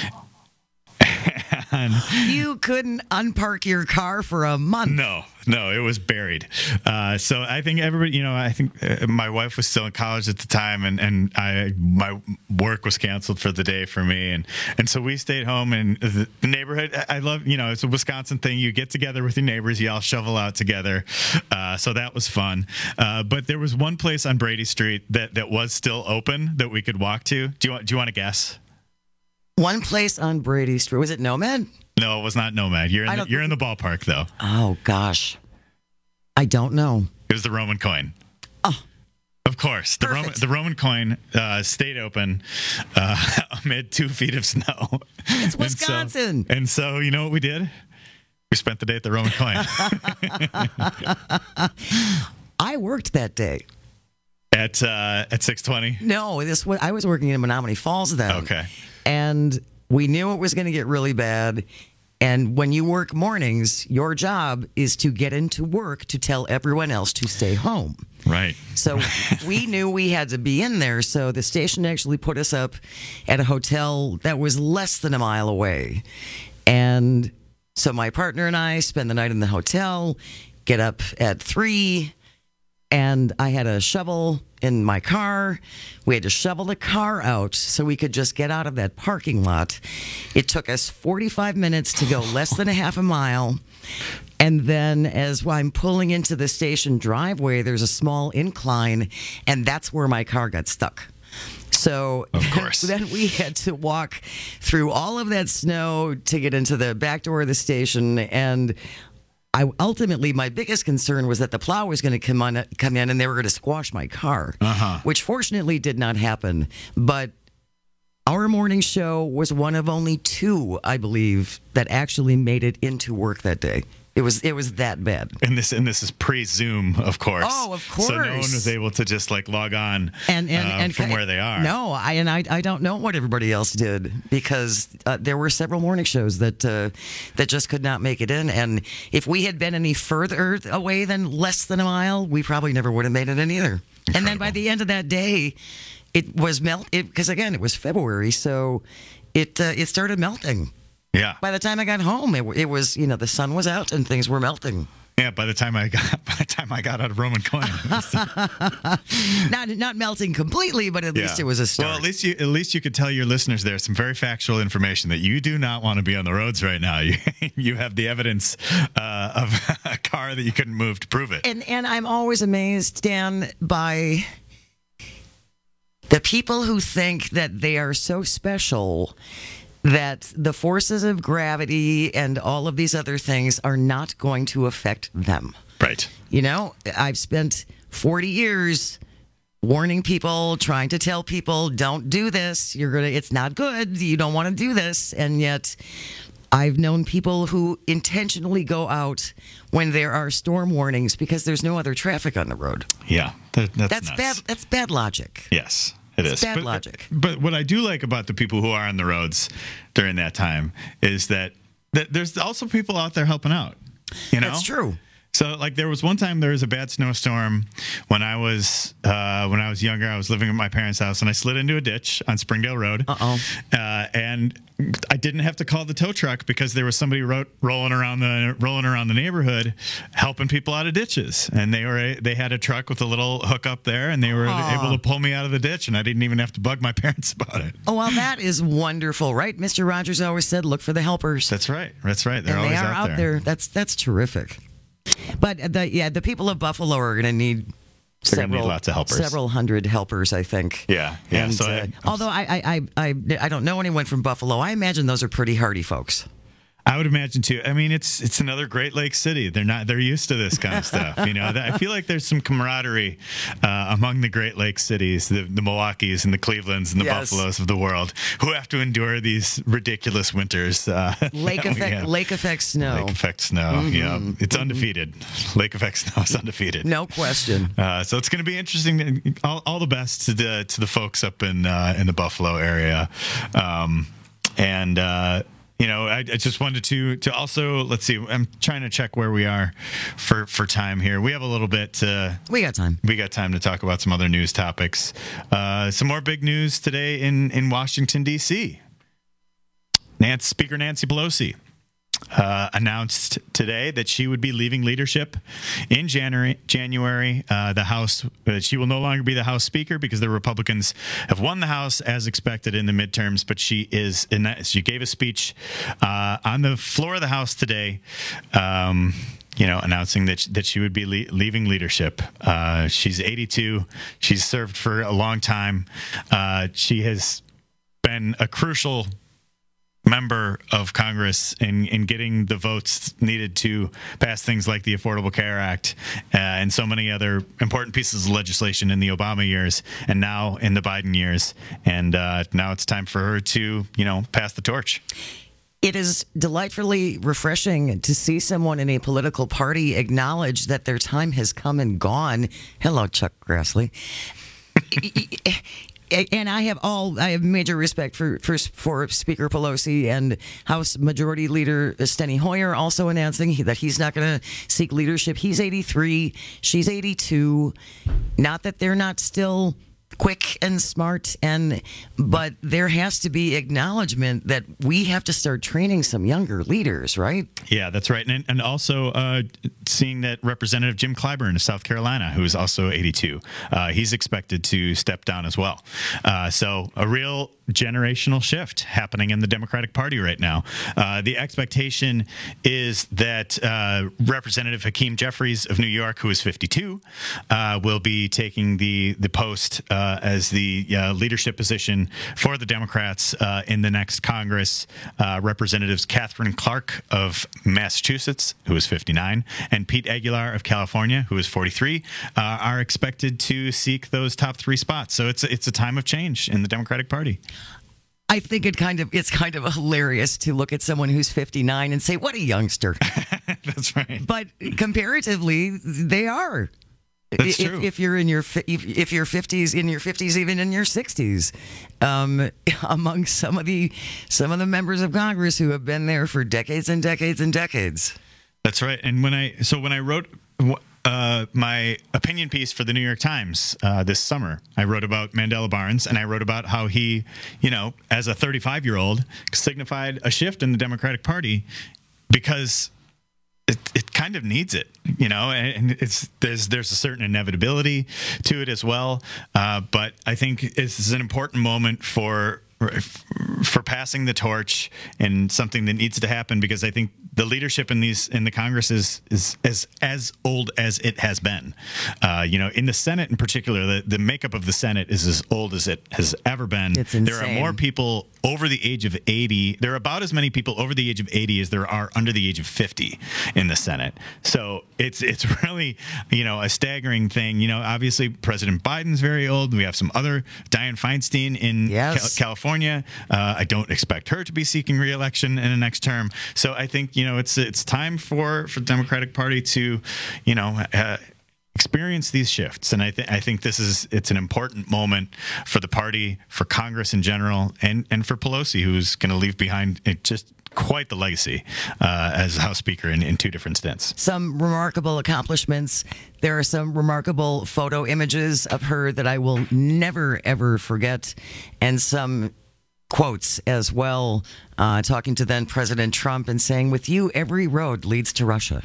Speaker 23: And
Speaker 24: you couldn't unpark your car for a month.
Speaker 23: No, it was buried. So I think everybody, my wife was still in college at the time, and my work was canceled for the day for me, and so we stayed home. And the neighborhood, I love, it's a Wisconsin thing. You get together with your neighbors, you all shovel out together. So that was fun. But there was one place on Brady Street that was still open that we could walk to. Do you want to guess?
Speaker 24: One place on Brady Street. Was it Nomad?
Speaker 23: No, it was not Nomad. You're in the ballpark, though.
Speaker 24: Oh, gosh. I don't know.
Speaker 23: It was the Roman Coin.
Speaker 24: Oh.
Speaker 23: Of course. The Roman Coin stayed open amid 2 feet of snow.
Speaker 24: It's Wisconsin.
Speaker 23: And so, you know what we did? We spent the day at the Roman Coin.
Speaker 24: I worked that day.
Speaker 23: At 6:20?
Speaker 24: No, I was working in Menominee Falls then.
Speaker 23: Okay.
Speaker 24: And we knew it was going to get really bad. And when you work mornings, your job is to get into work to tell everyone else to stay home.
Speaker 23: Right.
Speaker 24: So we knew we had to be in there. So the station actually put us up at a hotel that was less than a mile away. And so my partner and I spend the night in the hotel, get up at 3, and I had a shovel in my car. We had to shovel the car out so we could just get out of that parking lot. It took us 45 minutes to go less than a half a mile. And then as I'm pulling into the station driveway, there's a small incline, and that's where my car got stuck. So
Speaker 23: of course.
Speaker 24: Then we had to walk through all of that snow to get into the back door of the station. And ultimately, my biggest concern was that the plow was going to come in and they were going to squash my car, which fortunately did not happen. But our morning show was one of only 2, I believe, that actually made it into work that day. It was that bad.
Speaker 23: And this is pre-Zoom, of course.
Speaker 24: Oh, of course.
Speaker 23: So no one was able to just log on and from where they are.
Speaker 24: No, I don't know what everybody else did because there were several morning shows that just could not make it in. And if we had been any further away than less than a mile, we probably never would have made it in either. Incredible. And then by the end of that day, it was because again it was February, so it started melting.
Speaker 23: Yeah.
Speaker 24: By the time I got home, it was the sun was out and things were melting.
Speaker 23: Yeah. By the time I got out of Roman Coin,
Speaker 24: not melting completely, but at least it was a start.
Speaker 23: Well, at least you could tell your listeners there some very factual information that you do not want to be on the roads right now. You have the evidence of a car that you couldn't move to prove it.
Speaker 24: And I'm always amazed, Dan, by the people who think that they are so special that the forces of gravity and all of these other things are not going to affect them.
Speaker 23: Right.
Speaker 24: I've spent 40 years warning people, trying to tell people, don't do this. It's not good. You don't want to do this. And yet I've known people who intentionally go out when there are storm warnings because there's no other traffic on the road.
Speaker 23: Yeah, that's
Speaker 24: nuts.
Speaker 23: bad.
Speaker 24: That's bad logic.
Speaker 23: Yes, it is.
Speaker 24: Bad logic.
Speaker 23: But what I do like about the people who are on the roads during that time is that there's also people out there helping out. You know,
Speaker 24: that's true.
Speaker 23: So, like, there was one time there was a bad snowstorm when I was younger. I was living at my parents' house, and I slid into a ditch on Springdale Road. And I didn't have to call the tow truck because there was somebody rolling around the neighborhood, helping people out of ditches. And they had a truck with a little hook up there, and they were able to pull me out of the ditch, and I didn't even have to bug my parents about it.
Speaker 24: Oh, well, that is wonderful, right? Mr. Rogers always said, "Look for the helpers."
Speaker 23: That's right. They're
Speaker 24: always
Speaker 23: out there.
Speaker 24: That's terrific. But the people of Buffalo are going to need
Speaker 23: lots of helpers.
Speaker 24: Several hundred helpers, I think.
Speaker 23: Yeah.
Speaker 24: And, so although I don't know anyone from Buffalo, I imagine those are pretty hardy folks.
Speaker 23: I would imagine too. I mean, it's another Great Lakes city. They're used to this kind of stuff. You know, I feel like there's some camaraderie among the Great Lakes cities, the Milwaukees and the Clevelands and the Buffaloes of the world, who have to endure these ridiculous winters.
Speaker 24: Lake effect snow.
Speaker 23: Lake effect snow. Yeah, it's undefeated. Lake effect snow is undefeated.
Speaker 24: No question.
Speaker 23: So it's going to be interesting. All the best to the folks up in the Buffalo area, You know, I just wanted to also, let's see, I'm trying to check where we are for time here. We have a little bit.
Speaker 24: We got time.
Speaker 23: We got time to talk about some other news topics. Some more big news today in Washington, D.C. Speaker Nancy Pelosi announced today that she would be leaving leadership in January. The House, she will no longer be the House Speaker because the Republicans have won the House as expected in the midterms. But she gave a speech on the floor of the House today, announcing that she would be leaving leadership. She's 82. She's served for a long time. She has been a crucial member of Congress in getting the votes needed to pass things like the Affordable Care Act and so many other important pieces of legislation in the Obama years and now in the Biden years. And now it's time for her to, pass the torch.
Speaker 24: It is delightfully refreshing to see someone in a political party acknowledge that their time has come and gone. Hello, Chuck Grassley. And I have major respect for Speaker Pelosi and House Majority Leader Steny Hoyer also announcing that he's not going to seek leadership. He's 83. She's 82. Not that they're not still quick and smart, but there has to be acknowledgement that we have to start training some younger leaders, right?
Speaker 23: Yeah, that's right. And also seeing that Representative Jim Clyburn of South Carolina, who is also 82, he's expected to step down as well. So a real generational shift happening in the Democratic Party right now. The expectation is that Representative Hakeem Jeffries of New York, who is 52, will be taking the post as the leadership position for the Democrats in the next Congress. Representatives Catherine Clark of Massachusetts, who is 59, and Pete Aguilar of California, who is 43, are expected to seek those top three spots. So it's a time of change in the Democratic Party.
Speaker 24: I think it's kind of hilarious to look at someone who's 59 and say, "What a youngster."
Speaker 23: That's right.
Speaker 24: But comparatively, they are.
Speaker 23: That's true.
Speaker 24: If you're in your 50s, even in your 60s, among some of the members of Congress who have been there for decades and decades and decades.
Speaker 23: That's right. And when I wrote my opinion piece for the New York Times this summer, I wrote about Mandela Barnes, and I wrote about how he, as a 35-year-old, signified a shift in the Democratic Party because it kind of needs it, and there's a certain inevitability to it as well. But I think this is an important moment for passing the torch and something that needs to happen, because I think the leadership in the Congress is as old as it has been. In the Senate in particular, the makeup of the Senate is as old as it has ever been.
Speaker 24: It's insane.
Speaker 23: There are more people over the age of 80. There are about as many people over the age of 80 as there are under the age of 50 in the Senate. So it's really, a staggering thing. Obviously President Biden's very old. We have some other, Dianne Feinstein in California. I don't expect her to be seeking re-election in the next term. So I think, it's time for the Democratic Party to, experience these shifts. And I think it's an important moment for the party, for Congress in general, and for Pelosi, who's going to leave behind just quite the legacy as House Speaker in two different stints.
Speaker 24: Some remarkable accomplishments. There are some remarkable photo images of her that I will never, ever forget, and some quotes as well, talking to then President Trump and saying, "With you, every road leads to Russia."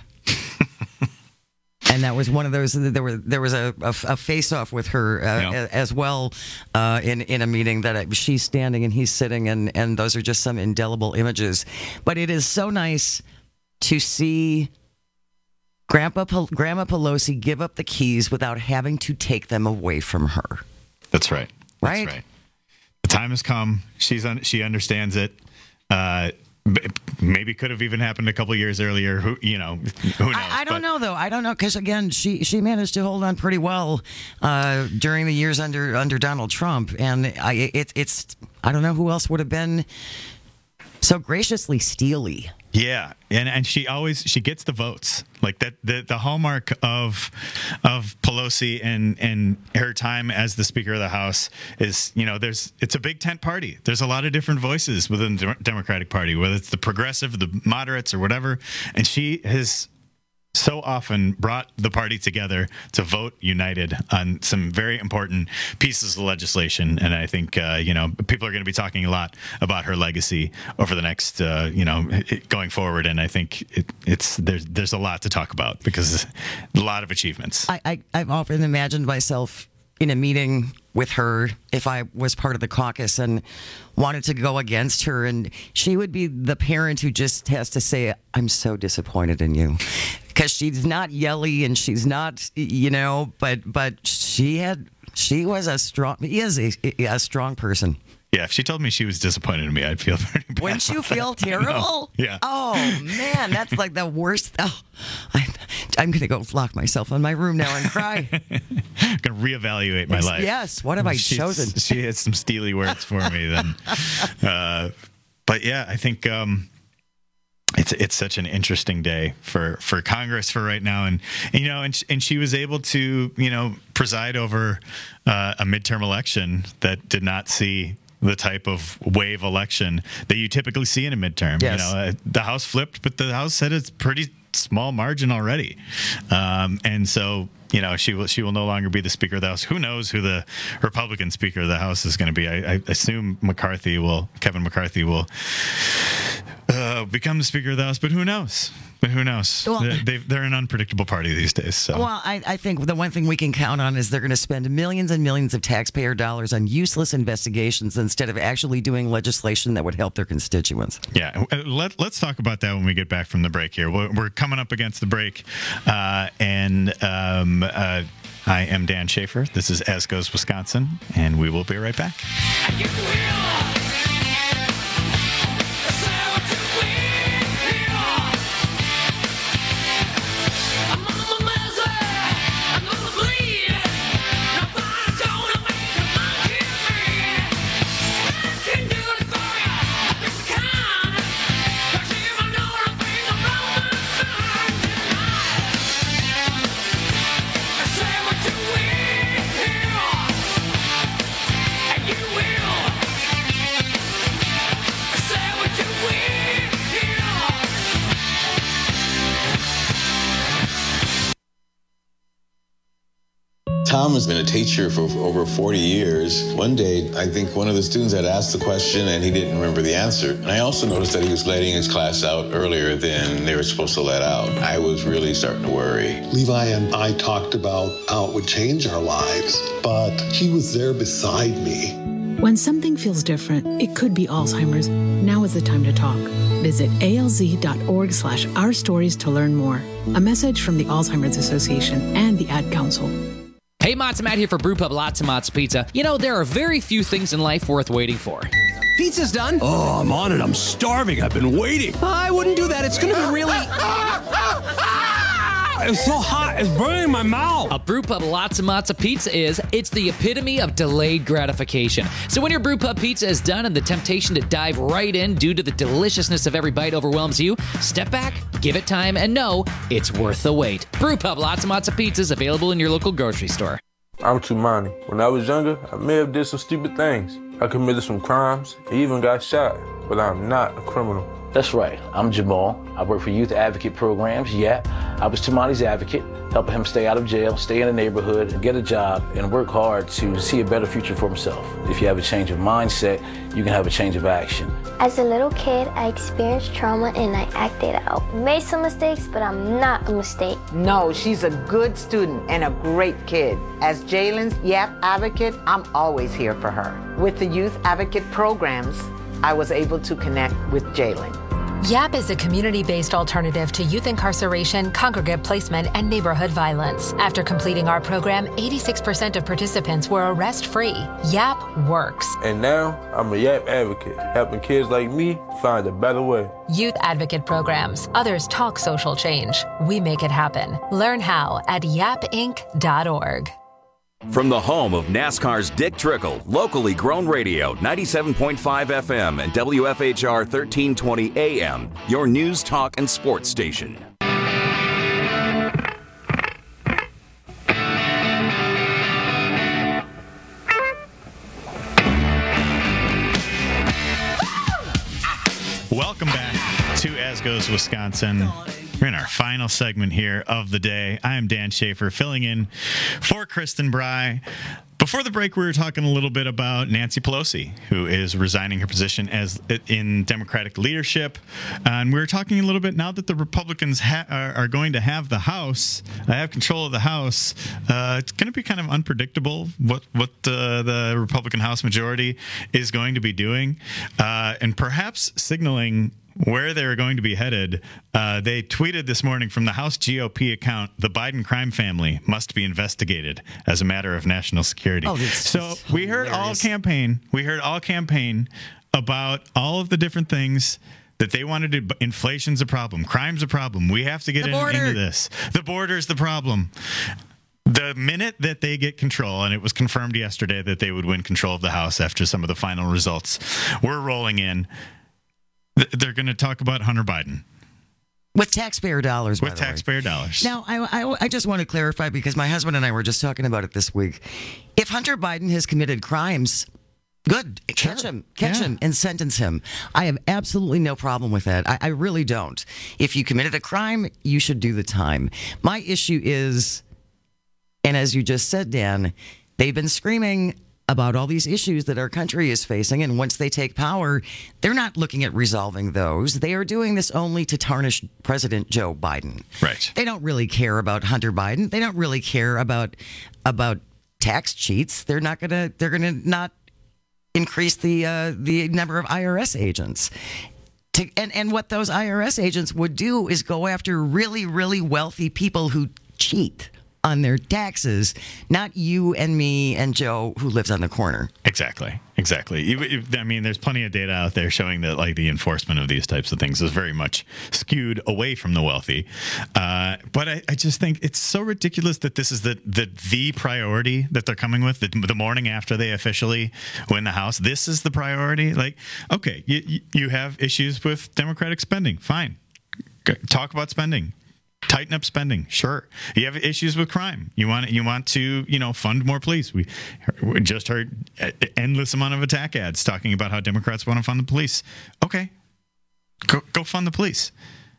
Speaker 24: And that was one of those. There was a face-off with her as well in a meeting that she's standing and he's sitting, and those are just some indelible images. But it is so nice to see Grandma Pelosi give up the keys without having to take them away from her.
Speaker 23: That's right.
Speaker 24: Right.
Speaker 23: That's right. The time has come. She understands it. Maybe could have even happened a couple of years earlier. Who knows?
Speaker 24: I don't know, though. I don't know, because again, she managed to hold on pretty well during the years under Donald Trump, and I don't know who else would have been so graciously steely.
Speaker 23: Yeah, and she gets the votes. Like that, the hallmark of Pelosi and her time as the Speaker of the House is, it's a big tent party. There's a lot of different voices within the Democratic Party, whether it's the progressive, the moderates, or whatever. And she has so often brought the party together to vote united on some very important pieces of legislation. And I think, people are going to be talking a lot about her legacy over the next, going forward. And I think there's a lot to talk about because a lot of achievements.
Speaker 24: I've often imagined myself in a meeting with her if I was part of the caucus and wanted to go against her, and she would be the parent who just has to say, "I'm so disappointed in you," because she's not yelly and she's not, but she is a strong person.
Speaker 23: Yeah, if she told me she was disappointed in me, I'd feel very bad.
Speaker 24: Wouldn't you feel terrible?
Speaker 23: No. Yeah.
Speaker 24: Oh, man, that's like the worst. Oh, I'm going to go lock myself in my room now and cry.
Speaker 23: I'm going to reevaluate my life.
Speaker 24: Yes, what have I chosen?
Speaker 23: She had some steely words for me then. But yeah, I think it's such an interesting day for Congress for right now, and she was able to preside over a midterm election that did not see the type of wave election that you typically see in a midterm.
Speaker 24: Yes.
Speaker 23: The House flipped, but the House said it's pretty small margin already, and so she will no longer be the Speaker of the House. Who knows who the Republican Speaker of the House is going to be? I assume Kevin McCarthy will become the Speaker of the House, but who knows? Well, they're an unpredictable party these days. So.
Speaker 24: Well, I think the one thing we can count on is they're going to spend millions and millions of taxpayer dollars on useless investigations instead of actually doing legislation that would help their constituents.
Speaker 23: Yeah, let's talk about that when we get back from the break here. We're coming up against the break, and I am Dan Schaefer. This is As Goes Wisconsin, and we will be right back.
Speaker 14: Tom has been a teacher for over 40 years. One day, I think one of the students had asked the question and he didn't remember the answer. And I also noticed that he was letting his class out earlier than they were supposed to let out. I was really starting to worry.
Speaker 15: Levi and I talked about how it would change our lives, but he was there beside me. When something feels different, it could be Alzheimer's. Now is the time to talk. Visit alz.org/ourstories to learn more. A message from the Alzheimer's Association and the Ad Council.
Speaker 16: Hey, Matzo Matt here for Brewpub Lots of Matzo Pizza. You know, there are very few things in life worth waiting for.
Speaker 17: Pizza's done. Oh, I'm on it. I'm starving. I've been waiting. I wouldn't do that. It's going to be really... It's so hot. It's burning my mouth.
Speaker 16: A Brewpub Lots of Matzo Pizza it's the epitome of delayed gratification. So when your Brewpub pizza is done and the temptation to dive right in due to the deliciousness of every bite overwhelms you, step back, give it time, and know it's worth the wait. Brewpub Lots of Matzo Pizza is available in your local grocery store.
Speaker 18: I'm Tumani. When I was younger, I may have did some stupid things. I committed some crimes, even got shot, but I'm not a criminal.
Speaker 19: That's right. I'm Jamal. I work for youth advocate programs. Yeah, I was Tumani's advocate, helping him stay out of jail, stay in the neighborhood, and get a job, and work hard to see a better future for himself. If you have a change of mindset, you can have a change of action.
Speaker 21: As a little kid, I experienced trauma and I acted out. Made some mistakes, but I'm not a mistake.
Speaker 27: No, she's a good student and a great kid. As Jalen's YAP advocate, I'm always here for her. With the youth advocate programs, I was able to connect with Jalen.
Speaker 28: YAP is a community-based alternative to youth incarceration, congregate placement, and neighborhood violence. After completing our program, 86% of participants were arrest-free. YAP works.
Speaker 18: And now, I'm a YAP advocate, helping kids like me find a better way.
Speaker 28: Youth advocate programs. Others talk social change. We make it happen. Learn how at yapinc.org.
Speaker 22: From the home of NASCAR's Dick Trickle, locally grown radio, 97.5 FM and WFHR 1320 AM, your news, talk, and sports station.
Speaker 23: Welcome back to As Goes Wisconsin. We're in our final segment here of the day. I am Dan Schaefer, filling in for Kristen Bry. Before the break, we were talking a little bit about Nancy Pelosi, who is resigning her position as in Democratic leadership. And we were talking a little bit now that the Republicans are going to have the House, have control of the House. It's going to be kind of unpredictable what the Republican House majority is going to be doing, and perhaps signaling where they're going to be headed. They tweeted this morning from the House GOP account, the Biden crime family must be investigated as a matter of national security. So we heard all campaign about all of the different things that they wanted to. Inflation's a problem. Crime's a problem. We have to get into this. The border's the problem. The minute that they get control, and it was confirmed yesterday that they would win control of the House after some of the final results were rolling in, they're going to talk about Hunter Biden.
Speaker 24: With taxpayer dollars, by the way.
Speaker 23: With taxpayer dollars.
Speaker 24: Now, I just want to clarify, because my husband and I were just talking about it this week. If Hunter Biden has committed crimes, good. Catch him and sentence him. I have absolutely no problem with that. I really don't. If you committed a crime, you should do the time. My issue is, and as you just said, Dan, they've been screaming about all these issues that our country is facing, and once they take power, they're not looking at resolving those. They are doing this only to tarnish President Joe Biden.
Speaker 23: Right.
Speaker 24: They don't really care about Hunter Biden. They don't really care about tax cheats. They're gonna not increase the number of IRS agents. And what those IRS agents would do is go after really, really wealthy people who cheat on their taxes, not you and me and Joe who lives on the corner.
Speaker 23: Exactly. I mean, there's plenty of data out there showing that like the enforcement of these types of things is very much skewed away from the wealthy. But I just think it's so ridiculous that this is the priority that they're coming with the morning after they officially win the House. This is the priority. Like, okay, you have issues with Democratic spending. Fine. Talk about spending. Tighten up spending, sure. You have issues with crime. You want to fund more police. We just heard endless amount of attack ads talking about how Democrats want to fund the police. Okay, go fund the police.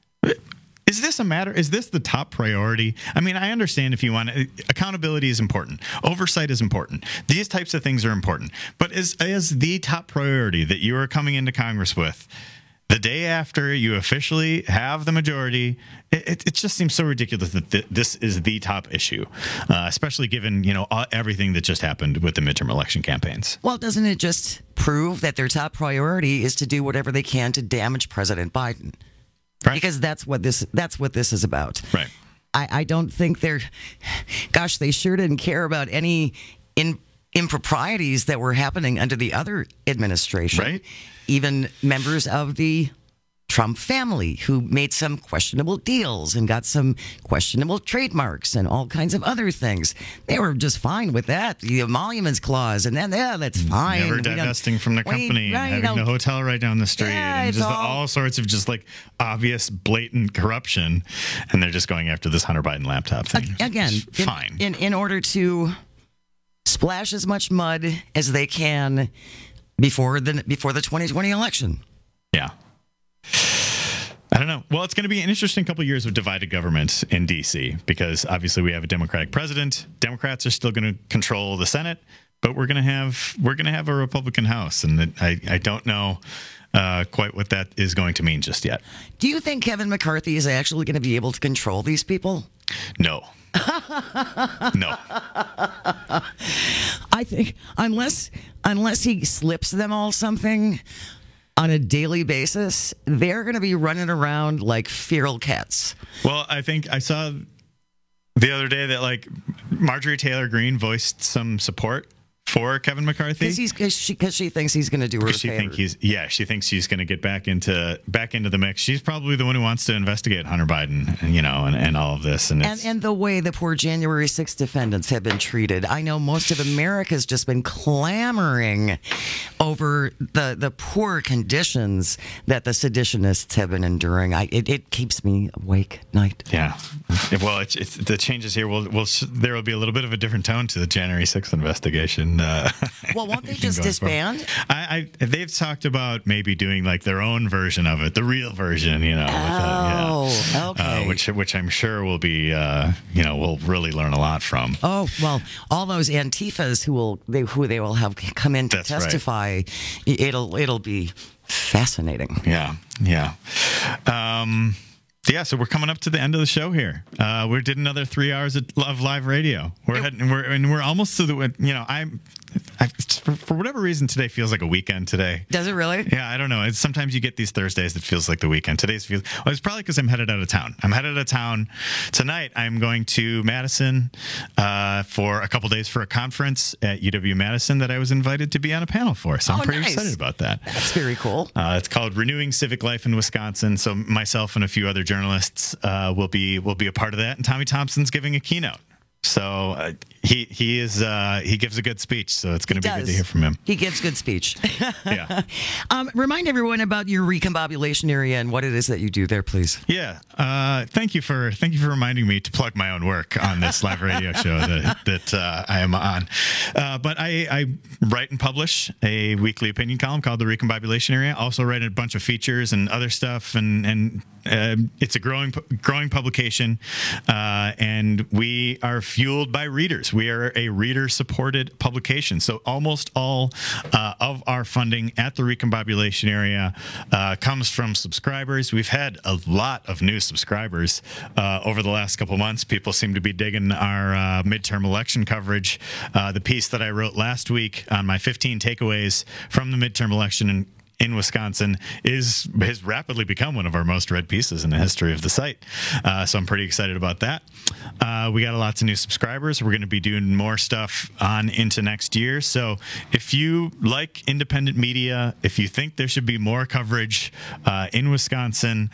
Speaker 23: Is this a matter? Is this the top priority? I mean, I understand if you want accountability is important, oversight is important. These types of things are important, but as the top priority that you are coming into Congress with, the day after you officially have the majority, it just seems so ridiculous that this is the top issue, especially given, everything that just happened with the midterm election campaigns.
Speaker 24: Well, doesn't it just prove that their top priority is to do whatever they can to damage President Biden? Right. Because that's what this is about.
Speaker 23: Right.
Speaker 24: I don't think they sure didn't care about any improprieties that were happening under the other administration.
Speaker 23: Right.
Speaker 24: Even members of the Trump family who made some questionable deals and got some questionable trademarks and all kinds of other things. They were just fine with that. The emoluments clause, and then, that's fine.
Speaker 23: Never divesting from the company and having the hotel right down the street. And just all sorts of just like obvious, blatant corruption. And they're just going after this Hunter Biden laptop thing.
Speaker 24: Again,
Speaker 23: fine.
Speaker 24: In order to splash as much mud as they can before the 2020 election.
Speaker 23: Yeah. I don't know. Well, it's going to be an interesting couple of years of divided government in D.C. because obviously we have a Democratic president. Democrats are still going to control the Senate, but we're going to have a Republican House, and I don't know quite what that is going to mean just yet.
Speaker 24: Do you think Kevin McCarthy is actually going to be able to control these people?
Speaker 23: No. No.
Speaker 24: I think unless he slips them all something on a daily basis, they're going to be running around like feral cats.
Speaker 23: Well, I think I saw the other day that Marjorie Taylor Greene voiced some support for Kevin McCarthy
Speaker 24: because she thinks he's going to do her a favor.
Speaker 23: She thinks she's going to get back into the mix. She's probably the one who wants to investigate Hunter Biden, and all of this, and
Speaker 24: the way the poor January 6th defendants have been treated. I know most of America's just been clamoring over the poor conditions that the seditionists have been enduring. It keeps me awake at night.
Speaker 23: Yeah. Well, it's the changes here. There will be a little bit of a different tone to the January 6th investigation.
Speaker 24: Well, won't they just disband?
Speaker 23: They've talked about maybe doing their own version of it, the real version,
Speaker 24: okay.
Speaker 23: Which I'm sure will be, we'll really learn a lot from.
Speaker 24: Oh, well, all those Antifas who they will have come in to testify, right. It'll be fascinating.
Speaker 23: Yeah. Yeah, so we're coming up to the end of the show here. We did another 3 hours of live radio. We're almost to the. For whatever reason, today feels like a weekend today.
Speaker 24: Does it really?
Speaker 23: Yeah, I don't know. Sometimes you get these Thursdays that feels like the weekend. It's probably because I'm headed out of town. I'm headed out of town tonight. I'm going to Madison for a couple days for a conference at UW-Madison that I was invited to be on a panel for. So I'm pretty excited about that.
Speaker 24: That's very cool.
Speaker 23: It's called Renewing Civic Life in Wisconsin. So myself and a few other journalists will be a part of that. And Tommy Thompson's giving a keynote. So he gives a good speech, so it's going to be good to hear from him.
Speaker 24: He gives good speech.
Speaker 23: Yeah.
Speaker 24: Remind everyone about your recombobulation area and what it is that you do there, please.
Speaker 23: Yeah. Thank you for reminding me to plug my own work on this live radio show that I am on. But I write and publish a weekly opinion column called The Recombobulation Area. Also write a bunch of features and other stuff, and it's a growing publication, and we are fueled by readers. We are a reader-supported publication. So almost all of our funding at the Recombobulation Area comes from subscribers. We've had a lot of new subscribers over the last couple months. People seem to be digging our midterm election coverage. The piece that I wrote last week on my 15 takeaways from the midterm election in Wisconsin has rapidly become one of our most read pieces in the history of the site. So I'm pretty excited about that. We got lots of new subscribers. We're going to be doing more stuff on into next year. So if you like independent media, if you think there should be more coverage in Wisconsin,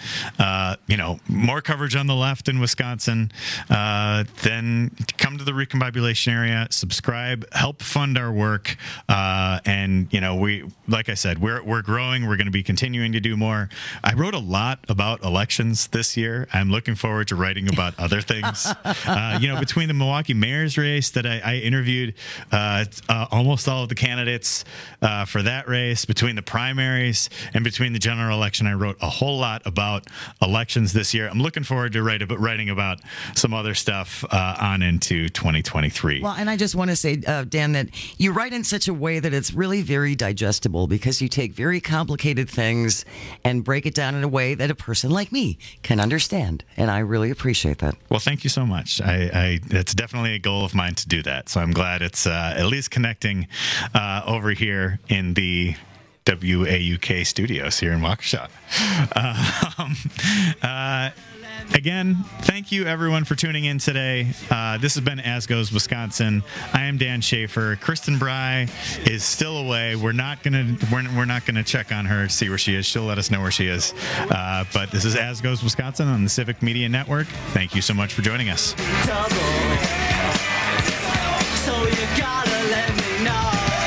Speaker 23: more coverage on the left in Wisconsin, then come to the Recombobulation Area, subscribe, help fund our work. And we, like I said, we're growing. We're going to be continuing to do more. I wrote a lot about elections this year. I'm looking forward to writing about other things. Between the Milwaukee mayor's race that I interviewed almost all of the candidates for that race, between the primaries and between the general election, I wrote a whole lot about elections this year. I'm looking forward to writing about some other stuff on into 2023.
Speaker 24: Well, and I just want to say, Dan, that you write in such a way that it's really very digestible because you take very complicated things and break it down in a way that a person like me can understand. And I really appreciate that.
Speaker 23: Well, thank you so much. It's definitely a goal of mine to do that. So I'm glad it's at least connecting over here in the WAUK studios here in Waukesha. Again, thank you everyone for tuning in today. This has been As Goes Wisconsin. I am Dan Schaefer. Kristen Bry is still away. We're not gonna check on her, see where she is. She'll let us know where she is. But this is As Goes Wisconsin on the Civic Media Network. Thank you so much for joining us.
Speaker 2: So you gotta let me know.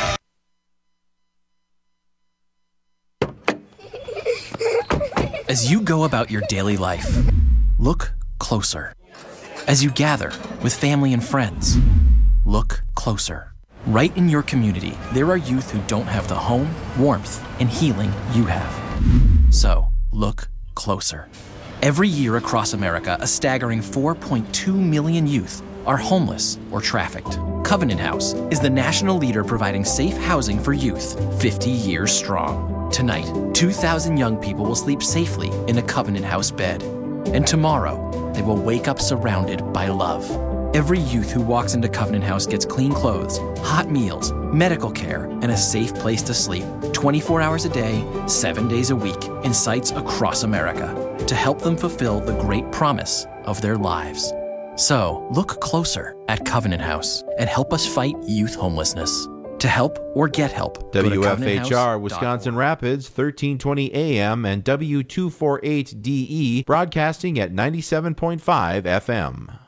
Speaker 3: As you go about your daily life, look closer. As you gather with family and friends, look closer. Right in your community, there are youth who don't have the home, warmth, and healing you have. So, look closer. Every year across America, a staggering 4.2 million youth are homeless or trafficked. Covenant House is the national leader providing safe housing for youth, 50 years strong. Tonight, 2,000 young people will sleep safely in a Covenant House bed. And tomorrow, they will wake up surrounded by love. Every youth who walks into Covenant House gets clean clothes, hot meals, medical care, and a safe place to sleep 24 hours a day, 7 days a week, in sites across America to help them fulfill the great promise of their lives. So, look closer at Covenant House and help us fight youth homelessness. To help or get help,
Speaker 11: WFHR Wisconsin Rapids, 1320 AM and W248DE, broadcasting at 97.5 FM.